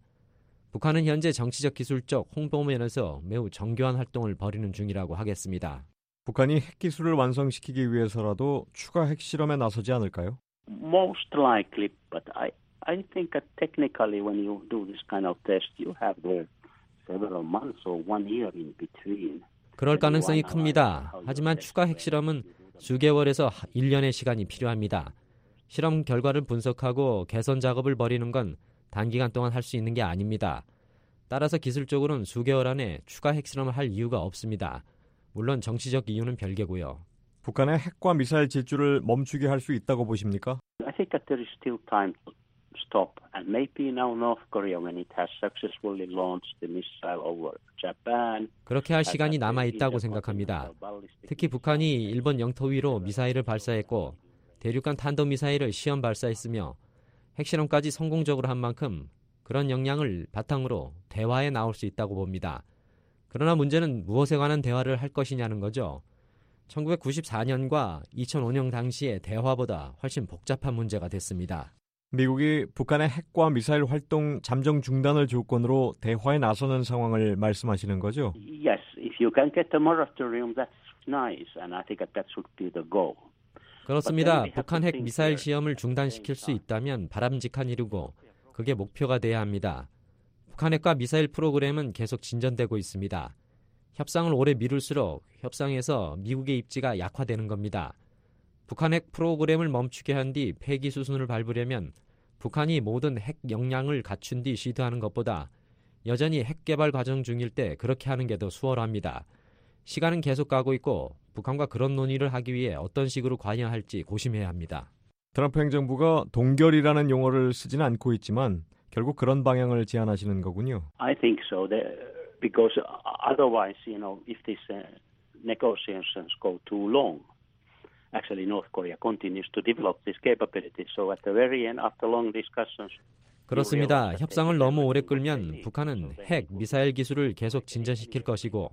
북한은 현재 정치적 기술적 홍보 면에서 매우 정교한 활동을 벌이는 중이라고 하겠습니다. 북한이 핵기술을 완성시키기 위해서라도 추가 핵실험에 나서지 않을까요? Most likely, but I, I think that technically when you do this kind of test, you have the several months or one year in between. 그럴 가능성이 큽니다. 하지만 추가 핵실험은 수개월에서 일 년의 시간이 필요합니다. 실험 결과를 분석하고 개선 작업을 벌이는 건 단기간 동안 할 수 있는 게 아닙니다. 따라서 기술적으로는 수개월 안에 추가 핵실험을 할 이유가 없습니다. 물론 정치적 이유는 별개고요. 북한의 핵과 미사일 질주를 멈추게 할 수 있다고 보십니까? I think that there is still time to stop, and maybe now North Korea, when it has successfully launched the missile over Japan. 그렇게 할 시간이 남아 있다고 생각합니다. 특히 북한이 일본 영토 위로 미사일을 발사했고 대륙간 탄도미사일을 시험 발사했으며 핵실험까지 성공적으로 한 만큼 그런 역량을 바탕으로 대화에 나올 수 있다고 봅니다. 그러나 문제는 무엇에 관한 대화를 할 것이냐는 거죠. 천구백구십사 년과 이천오 년 당시의 대화보다 훨씬 복잡한 문제가 됐습니다. 미국이 북한의 핵과 미사일 활동 잠정 중단을 조건으로 대화에 나서는 상황을 말씀하시는 거죠? Yes, if you can get a moratorium, that's nice, and I think that that should be the goal. 그렇습니다. 북한 핵 미사일 시험을 중단시킬 수 있다면 바람직한 일이고 그게 목표가 돼야 합니다. 북한 핵과 미사일 프로그램은 계속 진전되고 있습니다. 협상을 오래 미룰수록 협상에서 미국의 입지가 약화되는 겁니다. 북한 핵 프로그램을 멈추게 한 뒤 폐기 수순을 밟으려면 북한이 모든 핵 역량을 갖춘 뒤 시도하는 것보다 여전히 핵 개발 과정 중일 때 그렇게 하는 게 더 수월합니다. 시간은 계속 가고 있고 북한과 그런 논의를 하기 위해 어떤 식으로 관여할지 고심해야 합니다. 트럼프 행정부가 동결이라는 용어를 쓰지는 않고 있지만 결국 그런 방향을 제안하시는 거군요. I think so, because otherwise, you know, if these negotiations go too long, actually North Korea continues to develop this capability. So at the very end, after long discussions, 그렇습니다. 협상을 너무 오래 끌면 북한은 핵, 미사일 기술을 계속 진전시킬 것이고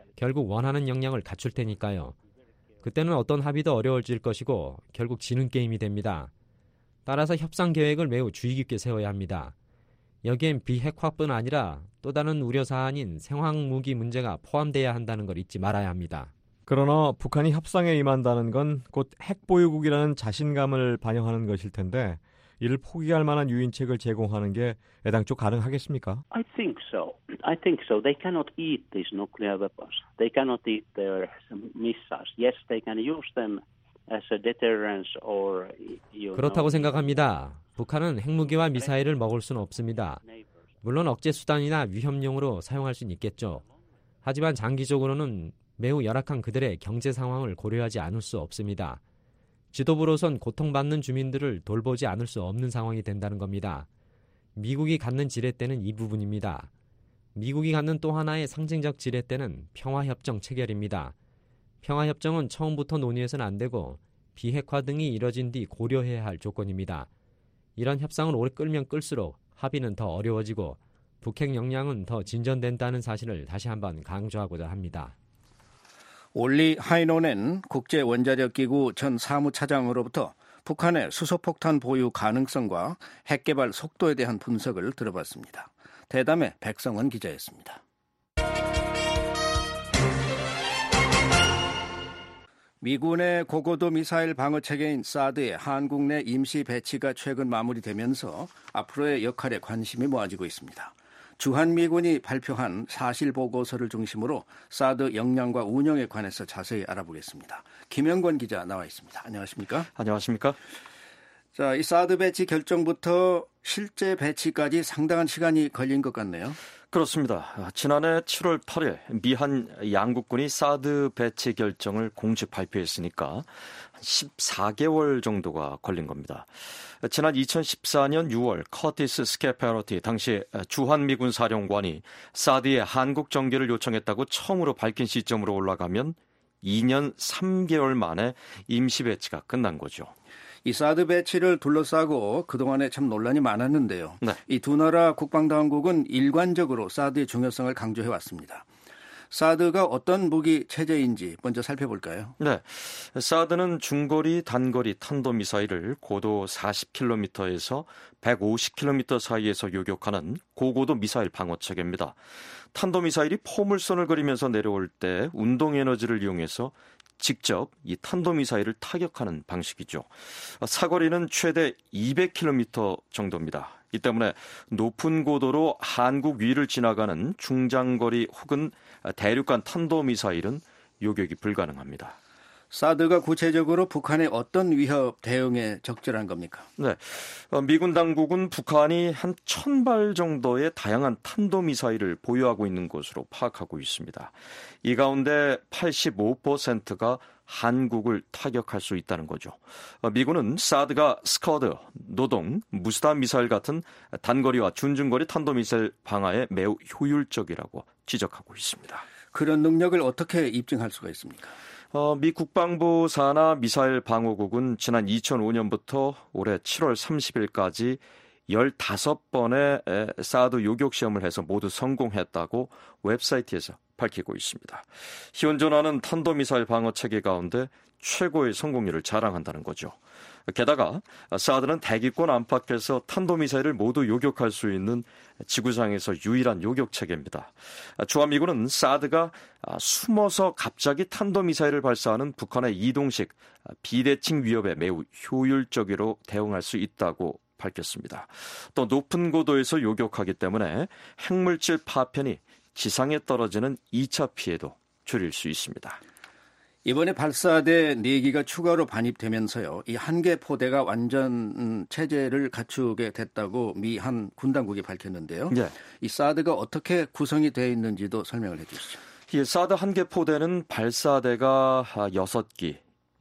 결국 원하는 역량을 갖출 테니까요. 그때는 어떤 합의도 어려워질 것이고 결국 지는 게임이 됩니다. 따라서 협상 계획을 매우 주의 깊게 세워야 합니다. 여기엔 비핵화뿐 아니라 또 다른 우려 사안인 생화학무기 문제가 포함돼야 한다는 걸 잊지 말아야 합니다. 그러나 북한이 협상에 임한다는 건 곧 핵보유국이라는 자신감을 반영하는 것일 텐데 이를 포기할 만한 유인책을 제공하는 게 애당초 가능하겠습니까? I think so. I think so. They cannot eat these nuclear weapons. They cannot eat their missiles. Yes, they can use them as a deterrence or you know. 그렇다고 생각합니다. 북한은 핵무기와 미사일을 먹을 수는 없습니다. 물론 억제 수단이나 위협용으로 사용할 수는 있겠죠. 하지만 장기적으로는 매우 열악한 그들의 경제 상황을 고려하지 않을 수 없습니다. 지도부로선 고통받는 주민들을 돌보지 않을 수 없는 상황이 된다는 겁니다. 미국이 갖는 지렛대는 이 부분입니다. 미국이 갖는 또 하나의 상징적 지렛대는 평화협정 체결입니다. 평화협정은 처음부터 논의해서는 안 되고 비핵화 등이 이뤄진 뒤 고려해야 할 조건입니다. 이런 협상을 오래 끌면 끌수록 합의는 더 어려워지고 북핵 역량은 더 진전된다는 사실을 다시 한번 강조하고자 합니다. 올리 하이노넨 국제원자력기구 전 사무차장으로부터 북한의 수소폭탄 보유 가능성과 핵개발 속도에 대한 분석을 들어봤습니다. 대담의 백성원 기자였습니다. 미군의 고고도 미사일 방어체계인 사드의 한국 내 임시 배치가 최근 마무리되면서 앞으로의 역할에 관심이 모아지고 있습니다. 주한미군이 발표한 사실보고서를 중심으로 사드 역량과 운영에 관해서 자세히 알아보겠습니다. 김영권 기자 나와 있습니다. 안녕하십니까? 안녕하십니까? 자, 이 사드 배치 결정부터 실제 배치까지 상당한 시간이 걸린 것 같네요. 그렇습니다. 지난해 칠월 팔일 미한 양국군이 사드 배치 결정을 공식 발표했으니까 십사 개월 정도가 걸린 겁니다. 지난 이천십사 년 유월 커티스 스케페러티 당시 주한미군 사령관이 사드의 한국 정기를 요청했다고 처음으로 밝힌 시점으로 올라가면 이 년 삼 개월 만에 임시 배치가 끝난 거죠. 이 사드 배치를 둘러싸고 그동안에 참 논란이 많았는데요. 네. 이 두 나라 국방당국은 일관적으로 사드의 중요성을 강조해왔습니다. 사드가 어떤 무기 체제인지 먼저 살펴볼까요? 네, 사드는 중거리, 단거리 탄도미사일을 고도 사십 킬로미터에서 백오십 킬로미터 사이에서 요격하는 고고도 미사일 방어 체계입니다. 탄도미사일이 포물선을 그리면서 내려올 때 운동에너지를 이용해서 직접 이 탄도미사일을 타격하는 방식이죠. 사거리는 최대 이백 킬로미터 정도입니다. 이 때문에 높은 고도로 한국 위를 지나가는 중장거리 혹은 대륙간 탄도미사일은 요격이 불가능합니다. 사드가 구체적으로 북한의 어떤 위협 대응에 적절한 겁니까? 네, 미군 당국은 북한이 한 천 발 정도의 다양한 탄도미사일을 보유하고 있는 것으로 파악하고 있습니다. 이 가운데 팔십오 퍼센트가 한국을 타격할 수 있다는 거죠. 미군은 사드가 스커드, 노동, 무스탄 미사일 같은 단거리와 중중거리 탄도미사일 방어에 매우 효율적이라고 지적하고 있습니다. 그런 능력을 어떻게 입증할 수가 있습니까? 어, 미 국방부 산하 미사일 방어국은 지난 이천오 년부터 올해 칠월 삼십일까지 열다섯 번의 사드 요격 시험을 해서 모두 성공했다고 웹사이트에서 밝히고 있습니다. 현존하는 탄도미사일 방어 체계 가운데 최고의 성공률을 자랑한다는 거죠. 게다가 사드는 대기권 안팎에서 탄도미사일을 모두 요격할 수 있는 지구상에서 유일한 요격 체계입니다. 주한미군은 사드가 숨어서 갑자기 탄도미사일을 발사하는 북한의 이동식 비대칭 위협에 매우 효율적으로 대응할 수 있다고 밝혔습니다. 또 높은 고도에서 요격하기 때문에 핵물질 파편이 지상에 떨어지는 이 차 피해도 줄일 수 있습니다. 이번에 발사대 네 기가 추가로 반입되면서요. 이 한 개 포대가 완전 체제를 갖추게 됐다고 미 한 군 당국이 밝혔는데요. 네. 이 사드가 어떻게 구성이 되어 있는지도 설명을 해 주시죠. 이 사드 한 개 포대는 발사대가 여섯 기,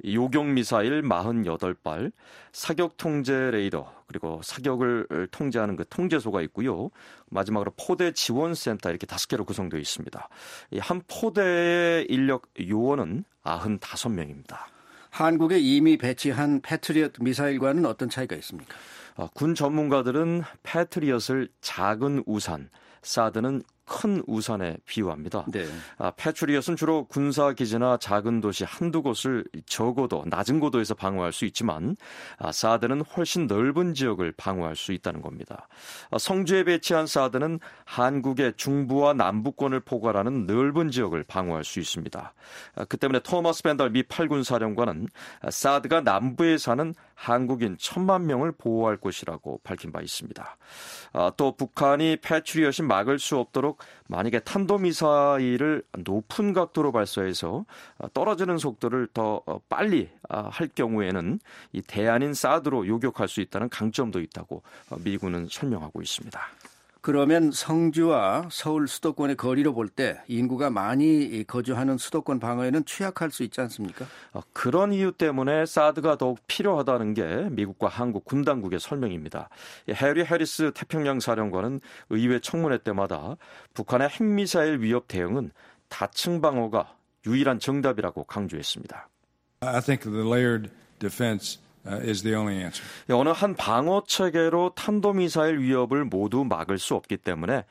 요격미사일 사십팔 발, 사격 통제 레이더, 그리고 사격을 통제하는 그 통제소가 있고요. 마지막으로 포대 지원센터 이렇게 다섯 개로 구성되어 있습니다. 한 포대의 인력 요원은 구십오 명입니다. 한국에 이미 배치한 패트리엇 미사일과는 어떤 차이가 있습니까? 군 전문가들은 패트리엇을 작은 우산, 사드는 큰 우산에 비유합니다. 네. 아, 패트리엇은 주로 군사기지나 작은 도시 한두 곳을 적어도 낮은 고도에서 방어할 수 있지만 아, 사드는 훨씬 넓은 지역을 방어할 수 있다는 겁니다. 아, 성주에 배치한 사드는 한국의 중부와 남부권을 포괄하는 넓은 지역을 방어할 수 있습니다. 아, 그 때문에 토마스 벤달 미 팔군 사령관은 아, 사드가 남부에 사는 한국인 천만 명을 보호할 것이라고 밝힌 바 있습니다. 아, 또 북한이 패트리엇이 막을 수 없도록 만약에 탄도미사일을 높은 각도로 발사해서 떨어지는 속도를 더 빨리 할 경우에는 이 대안인 사드로 요격할 수 있다는 강점도 있다고 미군은 설명하고 있습니다. 그러면 성주와 서울 수도권의 거리로 볼 때 인구가 많이 거주하는 수도권 방어에는 취약할 수 있지 않습니까? 그런 이유 때문에 사드가 더욱 필요하다는 게 미국과 한국 군 당국의 설명입니다. 해리 해리스 태평양 사령관은 의회 청문회 때마다 북한의 핵미사일 위협 대응은 다층 방어가 유일한 정답이라고 강조했습니다. I think the layered defense is the only answer. 어느 한 방어 체계로 탄도미사일 위협을 모두 막을 수 없기 때문에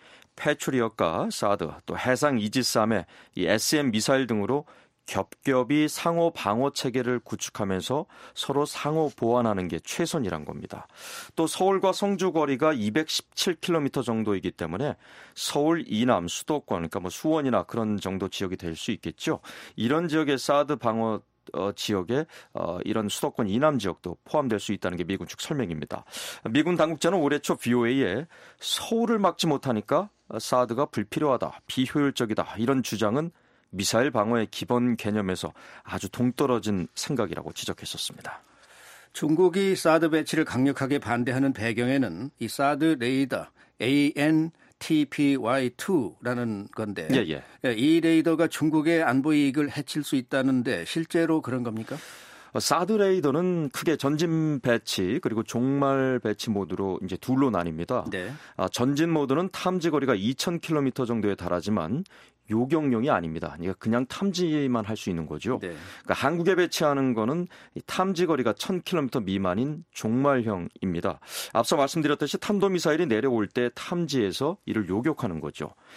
패트리엇과 사드 또 해상 이지스함의 이 에스엠 미사일 등으로 겹겹이 상호 방어 체계를 구축하면서 서로 상호 보완하는 게 최선이란 겁니다. 또 서울과 성주 거리가 이백십칠 킬로미터 정도이기 때문에 서울 이남 수도권, 그러니까 뭐 수원이나 그런 정도 지역이 될 수 있겠죠. 이런 지역의 사드 방어 어, 지역에 어, 이런 수도권 이남 지역도 포함될 수 있다는 게 미군 측 설명입니다. 미군 당국자는 올해 초 브이오에이에 서울을 막지 못하니까 사드가 불필요하다, 비효율적이다 이런 주장은 미사일 방어의 기본 개념에서 아주 동떨어진 생각이라고 지적했었습니다. 중국이 사드 배치를 강력하게 반대하는 배경에는 이 사드 레이더 에이엔 티피와이 투라는 건데 예, 예. 이 레이더가 중국의 안보 이익을 해칠 수 있다는데 실제로 그런 겁니까? 사드 레이더는 크게 전진 배치 그리고 종말 배치 모드로 이제 둘로 나뉩니다. 네. 아, 전진 모드는 탐지 거리가 이천 킬로미터 정도에 달하지만 요격용이 아닙니다. 그러니까 그냥 탐지만 할 수 있는 거죠. 네. 그러니까 한국에 배치하는 거는 탐지 거리가 천 킬로미터 미만인 종말형입니다. 앞서 말씀드렸듯이 탄도미사일이 내려올 때 탐지해서 이를 요격하는 거죠.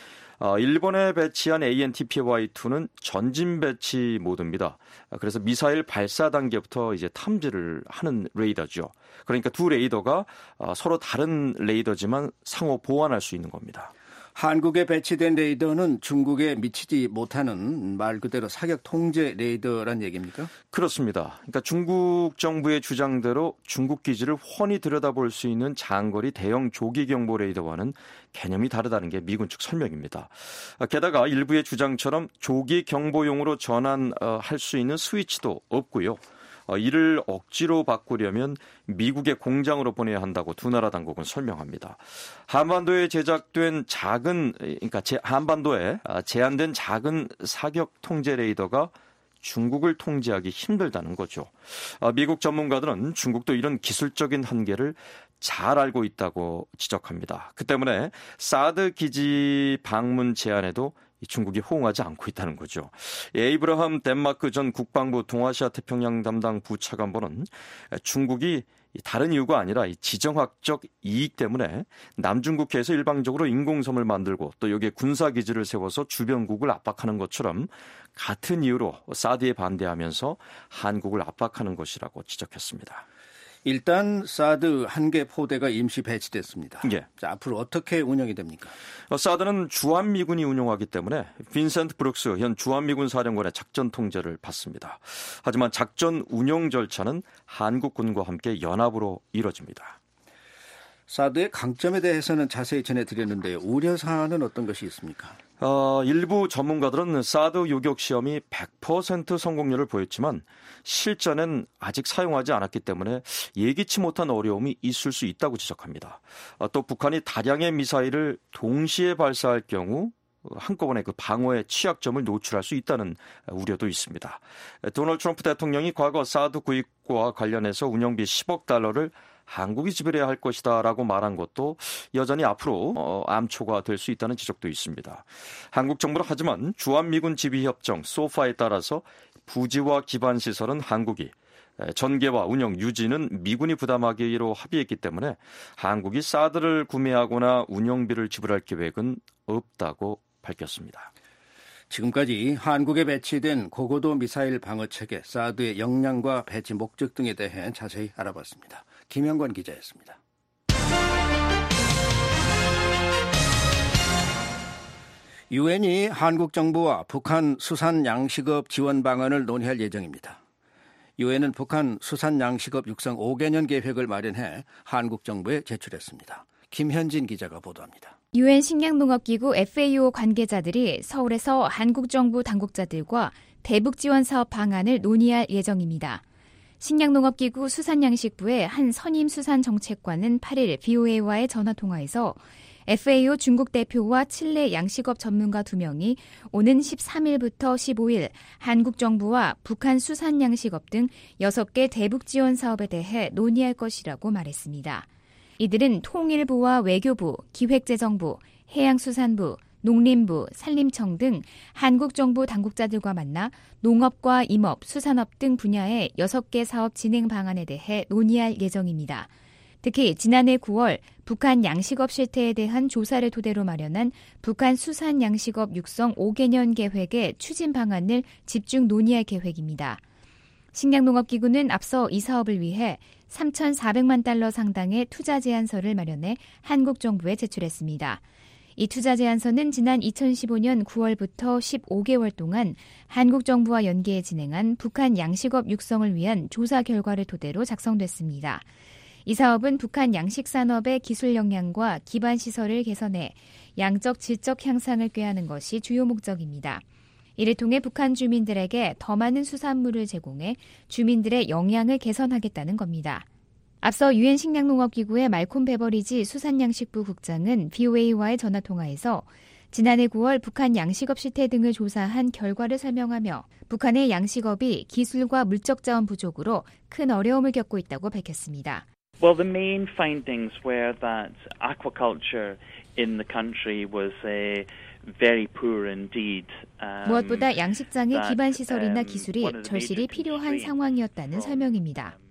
어, 일본에 배치한 에이엔티피와이 투는 전진 배치 모드입니다. 그래서 미사일 발사 단계부터 이제 탐지를 하는 레이더죠. 그러니까 두 레이더가 어, 서로 다른 레이더지만 상호 보완할 수 있는 겁니다. 한국에 배치된 레이더는 중국에 미치지 못하는 말 그대로 사격 통제 레이더란 얘기입니까? 그렇습니다. 그러니까 중국 정부의 주장대로 중국 기지를 훤히 들여다볼 수 있는 장거리 대형 조기 경보 레이더와는 개념이 다르다는 게 미군 측 설명입니다. 게다가 일부의 주장처럼 조기 경보용으로 전환할 수 있는 스위치도 없고요. 이를 억지로 바꾸려면 미국의 공장으로 보내야 한다고 두 나라 당국은 설명합니다. 한반도에 제작된 작은, 그러니까 한반도에 제한된 작은 사격 통제 레이더가 중국을 통제하기 힘들다는 거죠. 미국 전문가들은 중국도 이런 기술적인 한계를 잘 알고 있다고 지적합니다. 그 때문에 사드 기지 방문 제한에도 중국이 호응하지 않고 있다는 거죠. 에이브러함 덴마크 전 국방부 동아시아 태평양 담당 부차관보는 중국이 다른 이유가 아니라 지정학적 이익 때문에 남중국해에서 일방적으로 인공섬을 만들고 또 여기에 군사기지를 세워서 주변국을 압박하는 것처럼 같은 이유로 사드에 반대하면서 한국을 압박하는 것이라고 지적했습니다. 일단 사드 한 개 포대가 임시 배치됐습니다. 예. 자, 앞으로 어떻게 운영이 됩니까? 사드는 주한미군이 운용하기 때문에 빈센트 브룩스 현 주한미군 사령관의 작전 통제를 받습니다. 하지만 작전 운영 절차는 한국군과 함께 연합으로 이뤄집니다. 사드의 강점에 대해서는 자세히 전해드렸는데요. 우려사항은 어떤 것이 있습니까? 어, 일부 전문가들은 사드 요격 시험이 백 퍼센트 성공률을 보였지만 실전엔 아직 사용하지 않았기 때문에 예기치 못한 어려움이 있을 수 있다고 지적합니다. 어, 또 북한이 다량의 미사일을 동시에 발사할 경우 한꺼번에 그 방어의 취약점을 노출할 수 있다는 우려도 있습니다. 도널드 트럼프 대통령이 과거 사드 구입과 관련해서 운영비 십억 달러를 한국이 지불해야 할 것이다라고 말한 것도 여전히 앞으로 어, 암초가 될 수 있다는 지적도 있습니다. 한국 정부는 하지만 주한미군 지휘협정 소파에 따라서 부지와 기반 시설은 한국이, 전개와 운영 유지는 미군이 부담하기로 합의했기 때문에 한국이 사드를 구매하거나 운영비를 지불할 계획은 없다고 밝혔습니다. 지금까지 한국에 배치된 고고도 미사일 방어체계 사드의 역량과 배치 목적 등에 대해 자세히 알아봤습니다. 김영권 기자였습니다. 유엔이 한국 정부와 북한 수산 양식업 지원 방안을 논의할 예정입니다. 유엔은 북한 수산 양식업 육성 오 개년 계획을 마련해 한국 정부에 제출했습니다. 김현진 기자가 보도합니다. 유엔 식량농업기구 에프에이오 관계자들이 서울에서 한국 정부 당국자들과 대북 지원 사업 방안을 논의할 예정입니다. 식량농업기구 수산양식부의 한 선임 수산정책관은 팔 일 브이오에이와의 전화통화에서 에프에이오 중국 대표와 칠레 양식업 전문가 두 명이 오는 십삼 일부터 십오 일 한국 정부와 북한 수산양식업 등 여섯 개 대북 지원 사업에 대해 논의할 것이라고 말했습니다. 이들은 통일부와 외교부, 기획재정부, 해양수산부, 농림부, 산림청 등 한국 정부 당국자들과 만나 농업과 임업, 수산업 등 분야의 여섯 개 사업 진행 방안에 대해 논의할 예정입니다. 특히 지난해 구월 북한 양식업 실태에 대한 조사를 토대로 마련한 북한 수산 양식업 육성 오 개년 계획의 추진 방안을 집중 논의할 계획입니다. 식량농업기구는 앞서 이 사업을 위해 삼천사백만 달러 상당의 투자 제안서를 마련해 한국 정부에 제출했습니다. 이 투자 제안서는 지난 이천십오 년 구월부터 십오 개월 동안 한국 정부와 연계해 진행한 북한 양식업 육성을 위한 조사 결과를 토대로 작성됐습니다. 이 사업은 북한 양식산업의 기술 역량과 기반 시설을 개선해 양적 질적 향상을 꾀하는 것이 주요 목적입니다. 이를 통해 북한 주민들에게 더 많은 수산물을 제공해 주민들의 영양을 개선하겠다는 겁니다. 앞서 유엔 식량농업기구의 말콤 베버리지 수산양식부 국장은 브이오에이와의 전화통화에서 지난해 구월 북한 양식업 실태 등을 조사한 결과를 설명하며 북한의 양식업이 기술과 물적 자원 부족으로 큰 어려움을 겪고 있다고 밝혔습니다. Well, the main findings were that aquaculture in the country was a very poor indeed. Um, 무엇보다 양식장의 기반 시설이나 기술이 절실히 필요한 상황이었다는 설명입니다.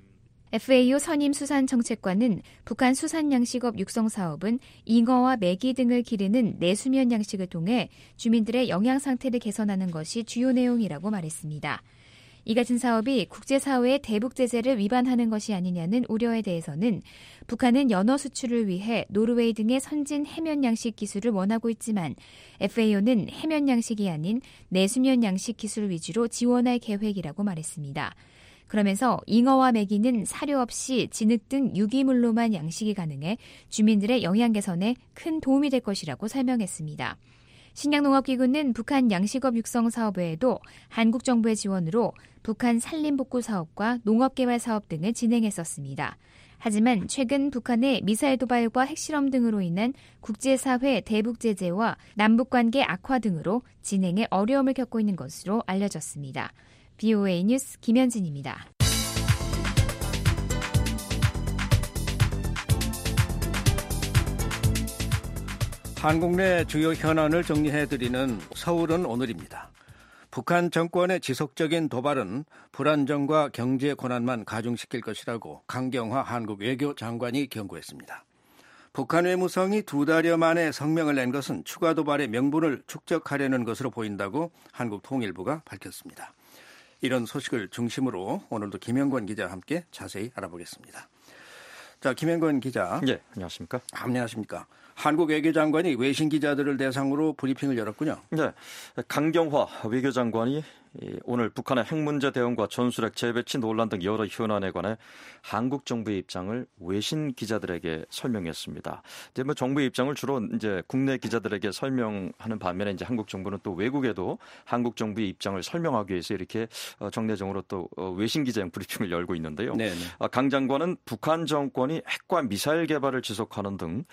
에프에이오 선임 수산정책관은 북한 수산양식업 육성사업은 잉어와 메기 등을 기르는 내수면 양식을 통해 주민들의 영양 상태를 개선하는 것이 주요 내용이라고 말했습니다. 이 같은 사업이 국제사회의 대북 제재를 위반하는 것이 아니냐는 우려에 대해서는 북한은 연어 수출을 위해 노르웨이 등의 선진 해면 양식 기술을 원하고 있지만 에프에이오는 해면 양식이 아닌 내수면 양식 기술 위주로 지원할 계획이라고 말했습니다. 그러면서 잉어와 메기는 사료 없이 진흙 등 유기물로만 양식이 가능해 주민들의 영양 개선에 큰 도움이 될 것이라고 설명했습니다. 식량농업기구는 북한 양식업 육성 사업 외에도 한국 정부의 지원으로 북한 산림복구 사업과 농업개발 사업 등을 진행했었습니다. 하지만 최근 북한의 미사일 도발과 핵실험 등으로 인한 국제사회 대북 제재와 남북관계 악화 등으로 진행에 어려움을 겪고 있는 것으로 알려졌습니다. 비오에이 뉴스 김현진입니다. 한국 내 주요 현안을 정리해드리는 서울은 오늘입니다. 북한 정권의 지속적인 도발은 불안정과 경제 고난만 가중시킬 것이라고 강경화 한국 외교장관이 경고했습니다. 북한 외무성이 두 달여 만에 성명을 낸 것은 추가 도발의 명분을 축적하려는 것으로 보인다고 한국통일부가 밝혔습니다. 이런 소식을 중심으로 오늘도 김영권 기자와 함께 자세히 알아보겠습니다. 자, 김영권 기자. 네, 안녕하십니까? 안녕하십니까? 한국 외교장관이 외신 기자들을 대상으로 브리핑을 열었군요. 네, 강경화 외교장관이 오늘 북한의 핵 문제 대응과 전술핵 재배치 논란 등 여러 현안에 관해 한국 정부의 입장을 외신 기자들에게 설명했습니다. 이제 뭐 정부의 입장을 주로 이제 국내 기자들에게 설명하는 반면에 이제 한국 정부는 또 외국에도 한국 정부의 입장을 설명하기 위해서 이렇게 정례적으로 또 외신 기자용 브리핑을 열고 있는데요. 네네. 강 장관은 북한 정권이 핵과 미사일 개발을 지속하는 등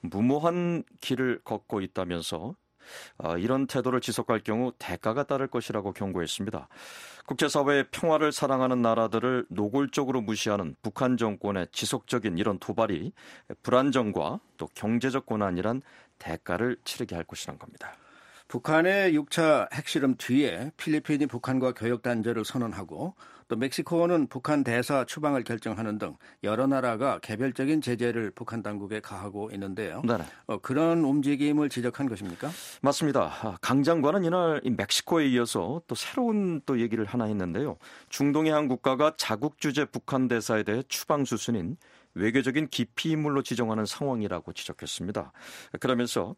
무모한 길을 걷고 있다면서 이런 태도를 지속할 경우 대가가 따를 것이라고 경고했습니다. 국제사회의 평화를 사랑하는 나라들을 노골적으로 무시하는 북한 정권의 지속적인 이런 도발이 불안정과 또 경제적 고난이란 대가를 치르게 할 것이란 겁니다. 북한의 육 차 핵실험 뒤에 필리핀이 북한과 교역 단절을 선언하고 또 멕시코는 북한 대사 추방을 결정하는 등 여러 나라가 개별적인 제재를 북한 당국에 가하고 있는데요. 네. 어, 그런 움직임을 지적한 것입니까? 맞습니다. 강 장관은 이날 멕시코에 이어서 또 새로운 또 얘기를 하나 했는데요. 중동의 한 국가가 자국 주재 북한 대사에 대해 추방 수순인 외교적인 기피인물로 지정하는 상황이라고 지적했습니다. 그러면서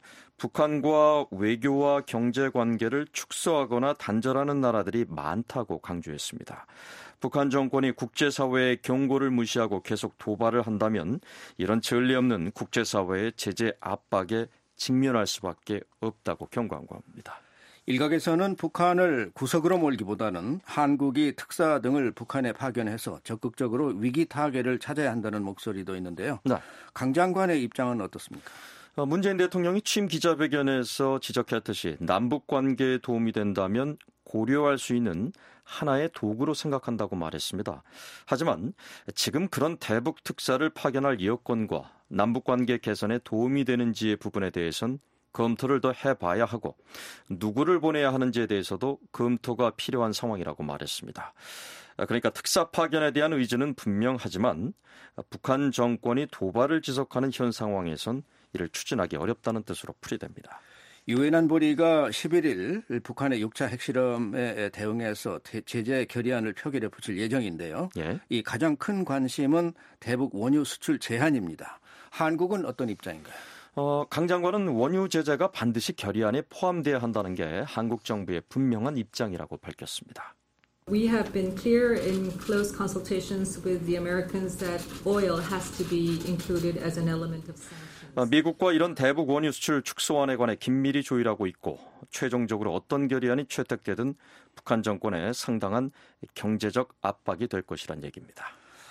북한과 외교와 경제 관계를 축소하거나 단절하는 나라들이 많다고 강조했습니다. 북한 정권이 국제사회의 경고를 무시하고 계속 도발을 한다면 이런 전례 없는 국제사회의 제재 압박에 직면할 수밖에 없다고 경고한 겁니다. 일각에서는 북한을 구석으로 몰기보다는 한국이 특사 등을 북한에 파견해서 적극적으로 위기 타개를 찾아야 한다는 목소리도 있는데요. 네. 강 장관의 입장은 어떻습니까? 문재인 대통령이 취임 기자회견에서 지적했듯이 남북 관계에 도움이 된다면 고려할 수 있는 하나의 도구로 생각한다고 말했습니다. 하지만 지금 그런 대북 특사를 파견할 여건과 남북 관계 개선에 도움이 되는지의 부분에 대해선 검토를 더 해봐야 하고 누구를 보내야 하는지에 대해서도 검토가 필요한 상황이라고 말했습니다. 그러니까 특사 파견에 대한 의지는 분명하지만 북한 정권이 도발을 지속하는 현 상황에선 이를 추진하기 어렵다는 뜻으로 풀이됩니다. 유엔 안보리가 십일 일 북한의 육 차 핵실험에 대응해서 제재 결의안을 표결에 붙일 예정인데요. 예? 이 가장 큰 관심은 대북 원유 수출 제한입니다. 한국은 어떤 입장인가요? 어, 강 장관은 원유 제재가 반드시 결의안에 포함돼야 한다는 게 한국 정부의 분명한 입장이라고 밝혔습니다. We have been clear in close consultations with the Americans that oil has to be included as an element of sanctions. 미국과 이런 대북 원유 수출 축소안에 관해 긴밀히 조율하고 있고 최종적으로 어떤 결의안이 채택되든 북한 정권에 상당한 경제적 압박이 될 것이란 얘기입니다.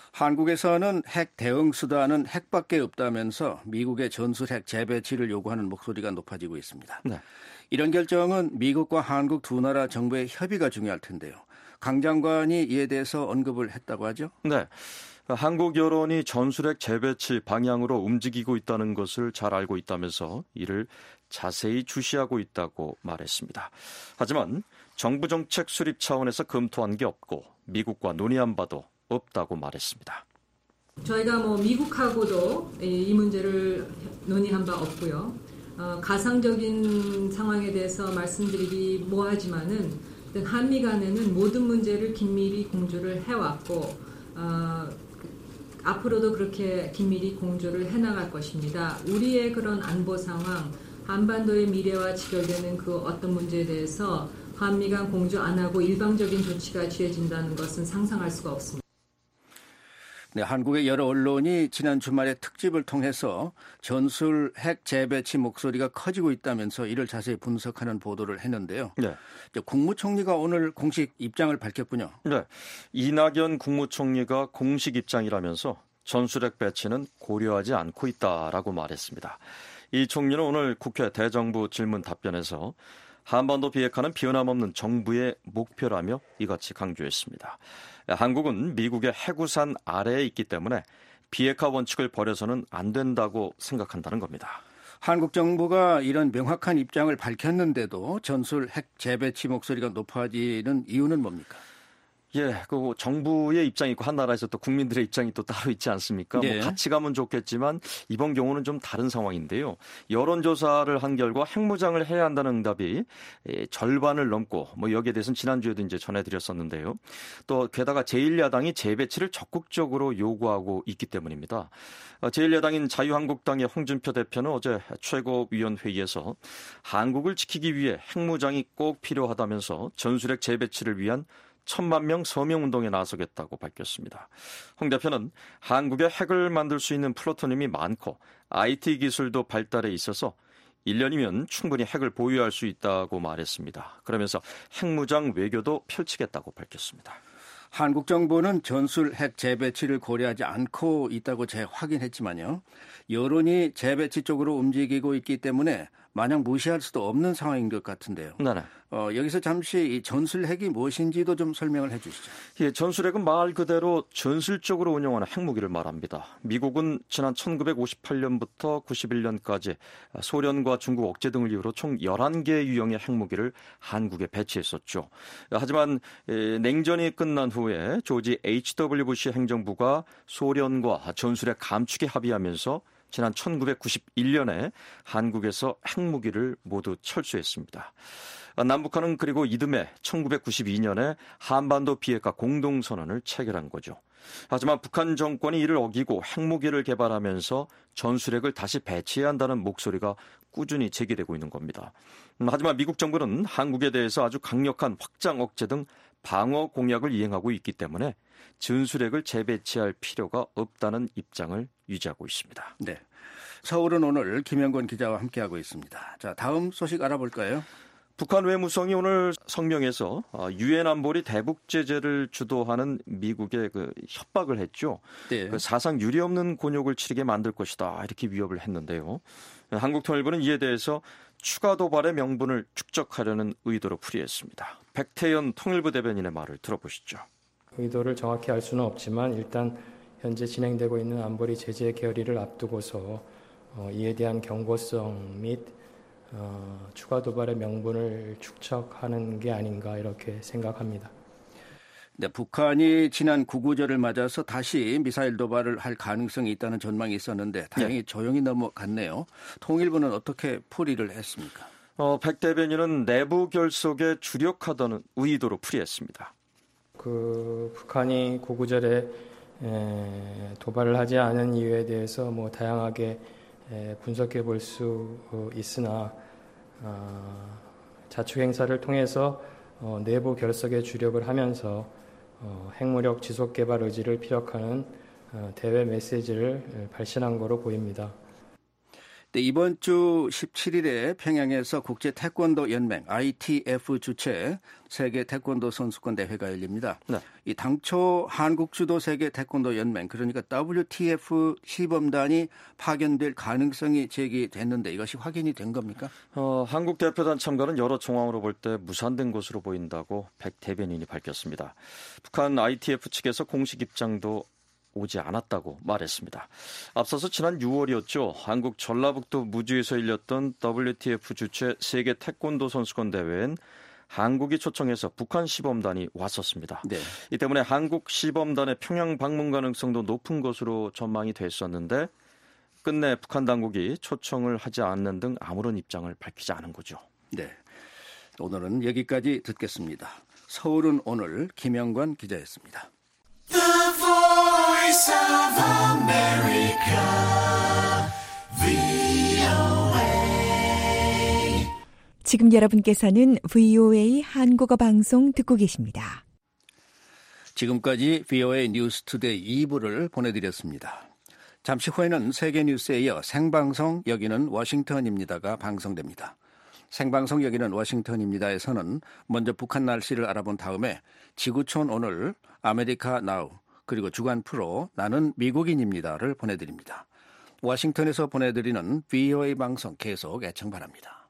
한국에서는 핵 대응 수단은 핵밖에 없다면서 미국의 전술핵 재배치를 요구하는 목소리가 높아지고 있습니다. 네. 이런 결정은 미국과 한국 두 나라 정부의 협의가 중요할 텐데요. 강 장관이 이에 대해서 언급을 했다고 하죠? 네. 한국 여론이 전술핵 재배치 방향으로 움직이고 있다는 것을 잘 알고 있다면서 이를 자세히 주시하고 있다고 말했습니다. 하지만 정부 정책 수립 차원에서 검토한 게 없고 미국과 논의한 바도 없다고 말했습니다. 저희가 뭐 미국하고도 이 문제를 논의한 바 없고요. 어, 가상적인 상황에 대해서 말씀드리기 뭐하지만은 한미 간에는 모든 문제를 긴밀히 공조를 해왔고 어, 앞으로도 그렇게 긴밀히 공조를 해나갈 것입니다. 우리의 그런 안보 상황, 한반도의 미래와 직결되는 그 어떤 문제에 대해서 한미 간 공조 안 하고 일방적인 조치가 취해진다는 것은 상상할 수가 없습니다. 네, 한국의 여러 언론이 지난 주말에 특집을 통해서 전술 핵 재배치 목소리가 커지고 있다면서 이를 자세히 분석하는 보도를 했는데요. 네. 국무총리가 오늘 공식 입장을 밝혔군요. 네, 이낙연 국무총리가 공식 입장이라면서 전술핵 배치는 고려하지 않고 있다라고 말했습니다. 이 총리는 오늘 국회 대정부 질문 답변에서 한반도 비핵화는 변함없는 정부의 목표라며 이같이 강조했습니다. 한국은 미국의 해구산 아래에 있기 때문에 비핵화 원칙을 버려서는 안 된다고 생각한다는 겁니다. 한국 정부가 이런 명확한 입장을 밝혔는데도 전술 핵 재배치 목소리가 높아지는 이유는 뭡니까? 예, 그 정부의 입장이 있고 한 나라에서 또 국민들의 입장이 또 따로 있지 않습니까? 네. 뭐 같이 가면 좋겠지만 이번 경우는 좀 다른 상황인데요. 여론조사를 한 결과 핵무장을 해야 한다는 응답이 절반을 넘고 뭐 여기에 대해서는 지난주에도 이제 전해드렸었는데요. 또 게다가 제일 야당이 재배치를 적극적으로 요구하고 있기 때문입니다. 제일 야당인 자유한국당의 홍준표 대표는 어제 최고위원회의에서 한국을 지키기 위해 핵무장이 꼭 필요하다면서 전술핵 재배치를 위한 천만 명 서명운동에 나서겠다고 밝혔습니다. 홍 대표는 한국에 핵을 만들 수 있는 플루토늄이 많고 아이티 기술도 발달해 있어서 일 년이면 충분히 핵을 보유할 수 있다고 말했습니다. 그러면서 핵무장 외교도 펼치겠다고 밝혔습니다. 한국 정부는 전술 핵 재배치를 고려하지 않고 있다고 재확인했지만요. 여론이 재배치 쪽으로 움직이고 있기 때문에 마냥 무시할 수도 없는 상황인 것 같은데요. 네네. 어, 여기서 잠시 이 전술핵이 무엇인지도 좀 설명을 해 주시죠. 예, 전술핵은 말 그대로 전술적으로 운용하는 핵무기를 말합니다. 미국은 지난 천구백오십팔 년부터 구십일 년까지 소련과 중국 억제 등을 이유로 총 열한 개 유형의 핵무기를 한국에 배치했었죠. 하지만 냉전이 끝난 후에 조지 에이치 더블유 부시 행정부가 소련과 전술핵 감축에 합의하면서 지난 천구백구십일 년에 한국에서 핵무기를 모두 철수했습니다. 남북한은 그리고 이듬해 천구백구십이 년에 한반도 비핵화 공동선언을 체결한 거죠. 하지만 북한 정권이 이를 어기고 핵무기를 개발하면서 전술핵을 다시 배치해야 한다는 목소리가 꾸준히 제기되고 있는 겁니다. 하지만 미국 정부는 한국에 대해서 아주 강력한 확장 억제 등 방어 공약을 이행하고 있기 때문에 전술핵을 재배치할 필요가 없다는 입장을 유지하고 있습니다. 네, 서울은 오늘 김영권 기자와 함께하고 있습니다. 자, 다음 소식 알아볼까요? 북한 외무성이 오늘 성명에서 유엔 안보리 대북 제재를 주도하는 미국에 그 협박을 했죠. 네. 그 사상 유례 없는 곤욕을 치르게 만들 것이다 이렇게 위협을 했는데요. 한국통일부는 이에 대해서 추가 도발의 명분을 축적하려는 의도로 풀이했습니다. 백태현 통일부 대변인의 말을 들어보시죠. 의도를 정확히 알 수는 없지만 일단 현재 진행되고 있는 안보리 제재 결의를 앞두고서 어, 이에 대한 경고성 및 어, 추가 도발의 명분을 축적하는 게 아닌가 이렇게 생각합니다. 네, 북한이 지난 구구절을 맞아서 다시 미사일 도발을 할 가능성이 있다는 전망이 있었는데 다행히 네. 조용히 넘어갔네요. 통일부는 어떻게 풀이를 했습니까? 어, 백 대변인은 내부 결속에 주력하던 의도로 풀이했습니다. 그 북한이 구구절에 에, 도발을 하지 않은 이유에 대해서 뭐 다양하게 에, 분석해 볼 수 어, 있으나 어, 자축 행사를 통해서 어, 내부 결석에 주력을 하면서 어, 핵무력 지속 개발 의지를 피력하는 어, 대외 메시지를 발신한 거로 보입니다. 네, 이번 주 십칠 일에 평양에서 국제 태권도 연맹 아이티에프 주최 세계 태권도 선수권 대회가 열립니다. 네. 이 당초 한국 주도 세계 태권도 연맹 그러니까 더블유티에프 시범단이 파견될 가능성이 제기됐는데 이것이 확인이 된 겁니까? 어, 한국 대표단 참가는 여러 정황으로 볼 때 무산된 것으로 보인다고 백 대변인이 밝혔습니다. 북한 아이티에프 측에서 공식 입장도 오지 않았다고 말했습니다. 앞서서 지난 유월이었죠. 한국 전라북도 무주에서 열렸던 더블유티에프 주최 세계 태권도 선수권 대회엔 한국이 초청해서 북한 시범단이 왔었습니다. 네. 이 때문에 한국 시범단의 평양 방문 가능성도 높은 것으로 전망이 됐었는데 끝내 북한 당국이 초청을 하지 않는 등 아무런 입장을 밝히지 않은 거죠. 네, 오늘은 여기까지 듣겠습니다. 서울은 오늘 김영관 기자였습니다. The Voice of America, 브이오에이. 지금 여러분께서는 브이오에이 한국어 방송 듣고 계십니다. 지금까지 브이오에이 뉴스투데이 이 부를 보내드렸습니다. 잠시 후에는 세계 뉴스에 이어 생방송 여기는 워싱턴입니다가 방송됩니다. 생방송 여기는 워싱턴입니다에서는 먼저 북한 날씨를 알아본 다음에 지구촌 오늘, 아메리카 나우, 그리고 주간 프로 나는 미국인입니다를 보내드립니다. 워싱턴에서 보내드리는 브이오에이 방송 계속 애청 바랍니다.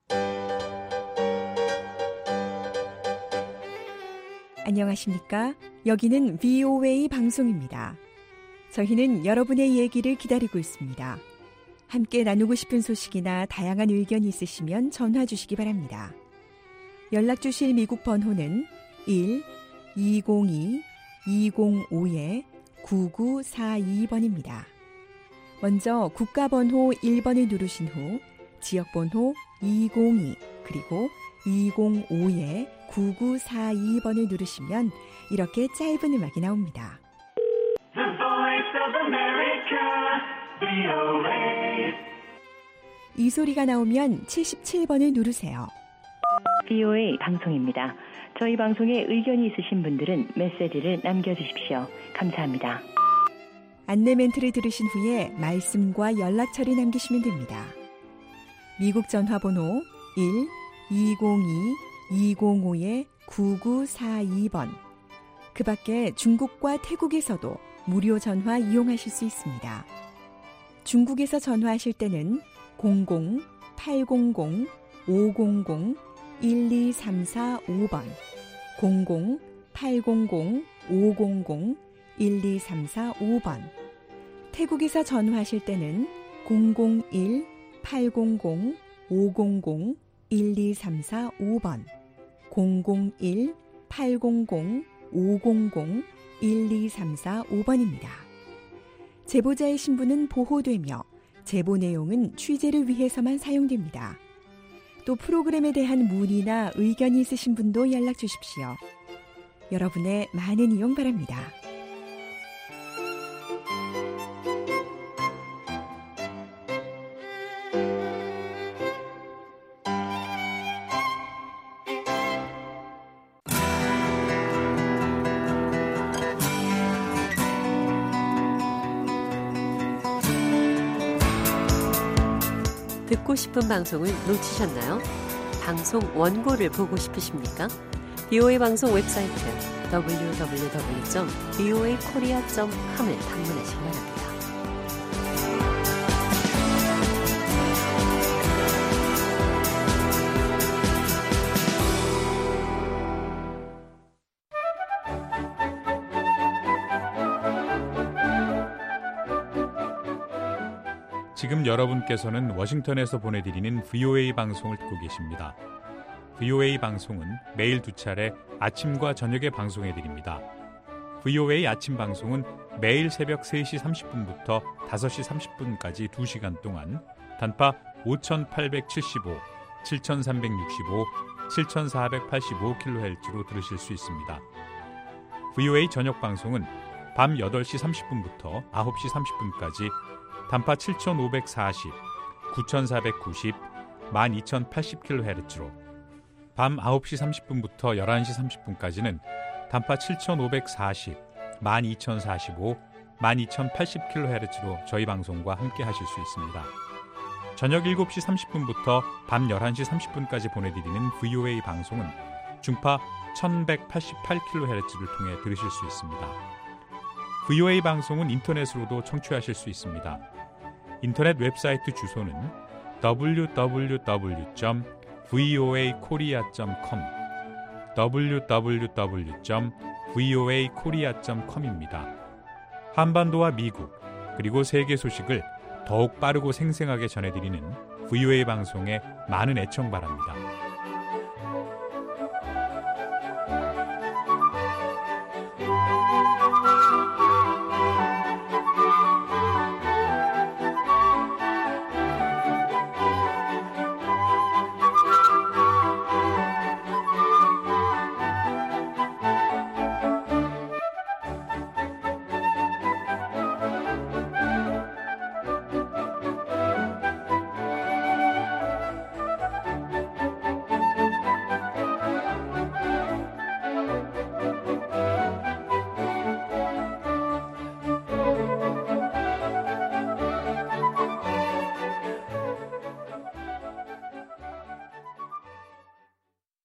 안녕하십니까? 여기는 브이오에이 방송입니다. 저희는 여러분의 얘기를 기다리고 있습니다. 함께 나누고 싶은 소식이나 다양한 의견이 있으시면 전화 주시기 바랍니다. 연락 주실 미국 번호는 일 이공이 이공오 구구사이 번입니다. 먼저 국가번호 일 번을 누르신 후 지역번호 이공이 그리고 이공오 구구사이 번을 누르시면 이렇게 짧은 음악이 나옵니다. The Voice of America, 브이오에이. 이 소리가 나오면 칠십칠 번을 누르세요. 브이오에이 방송입니다. 저희 방송에 의견이 있으신 분들은 메시지를 남겨주십시오. 감사합니다. 안내 멘트를 들으신 후에 말씀과 연락처를 남기시면 됩니다. 미국 전화번호 일 이공이 이공오 구구사이 번. 그 밖에 중국과 태국에서도 무료 전화 이용하실 수 있습니다. 중국에서 전화하실 때는 공공 팔공공 오공공 일이삼사오 번, 공공 팔공공 오공공 일이삼사오 번. 태국에서 전화하실 때는 공공일 팔공공 오공공 일이삼사오 번, 공공일 팔공공 오공공 일이삼사오 번입니다. 제보자의 신분은 보호되며 제보 내용은 취재를 위해서만 사용됩니다. 또 프로그램에 대한 문의나 의견이 있으신 분도 연락 주십시오. 여러분의 많은 이용 바랍니다. 듣고 싶은 방송을 놓치셨나요? 방송 원고를 보고 싶으십니까? 브이오에이 방송 웹사이트 더블유 더블유 더블유 점 브이오에이 코리아 점 컴을 방문하시기 바랍니다. 지금 여러분께서는 워싱턴에서 보내드리는 브이오에이 방송을 듣고 계십니다. 브이오에이 방송은 매일 두 차례 아침과 저녁에 방송해드립니다. 브이오에이 아침 방송은 매일 새벽 세 시 삼십 분부터 다섯 시 삼십 분까지 두 시간 동안 단파 오천팔백칠십오, 칠천삼백육십오, 칠천사백팔십오 킬로헤르츠로 들으실 수 있습니다. 브이오에이 저녁 방송은 밤 여덟 시 삼십 분부터 아홉 시 삼십 분까지 단파 칠천오백사십, 구천사백구십, 만 이천팔십 킬로헤르츠로 밤 아홉 시 삼십 분부터 열한 시 삼십 분까지는 단파 칠천오백사십, 만 이천사십오, 만 이천팔십 킬로헤르츠로 저희 방송과 함께 하실 수 있습니다. 저녁 일곱 시 삼십 분부터 밤 열한 시 삼십 분까지 보내드리는 브이오에이 방송은 중파 천백팔십팔 킬로헤르츠를 통해 들으실 수 있습니다. 브이오에이 방송은 인터넷으로도 청취하실 수 있습니다. 인터넷 웹사이트 주소는 더블유 더블유 더블유 점 브이오에이 코리아 점 컴 더블유 더블유 더블유 점 브이오에이 코리아 점 컴입니다. 한반도와 미국 그리고 세계 소식을 더욱 빠르고 생생하게 전해드리는 브이오에이 방송에 많은 애청 바랍니다.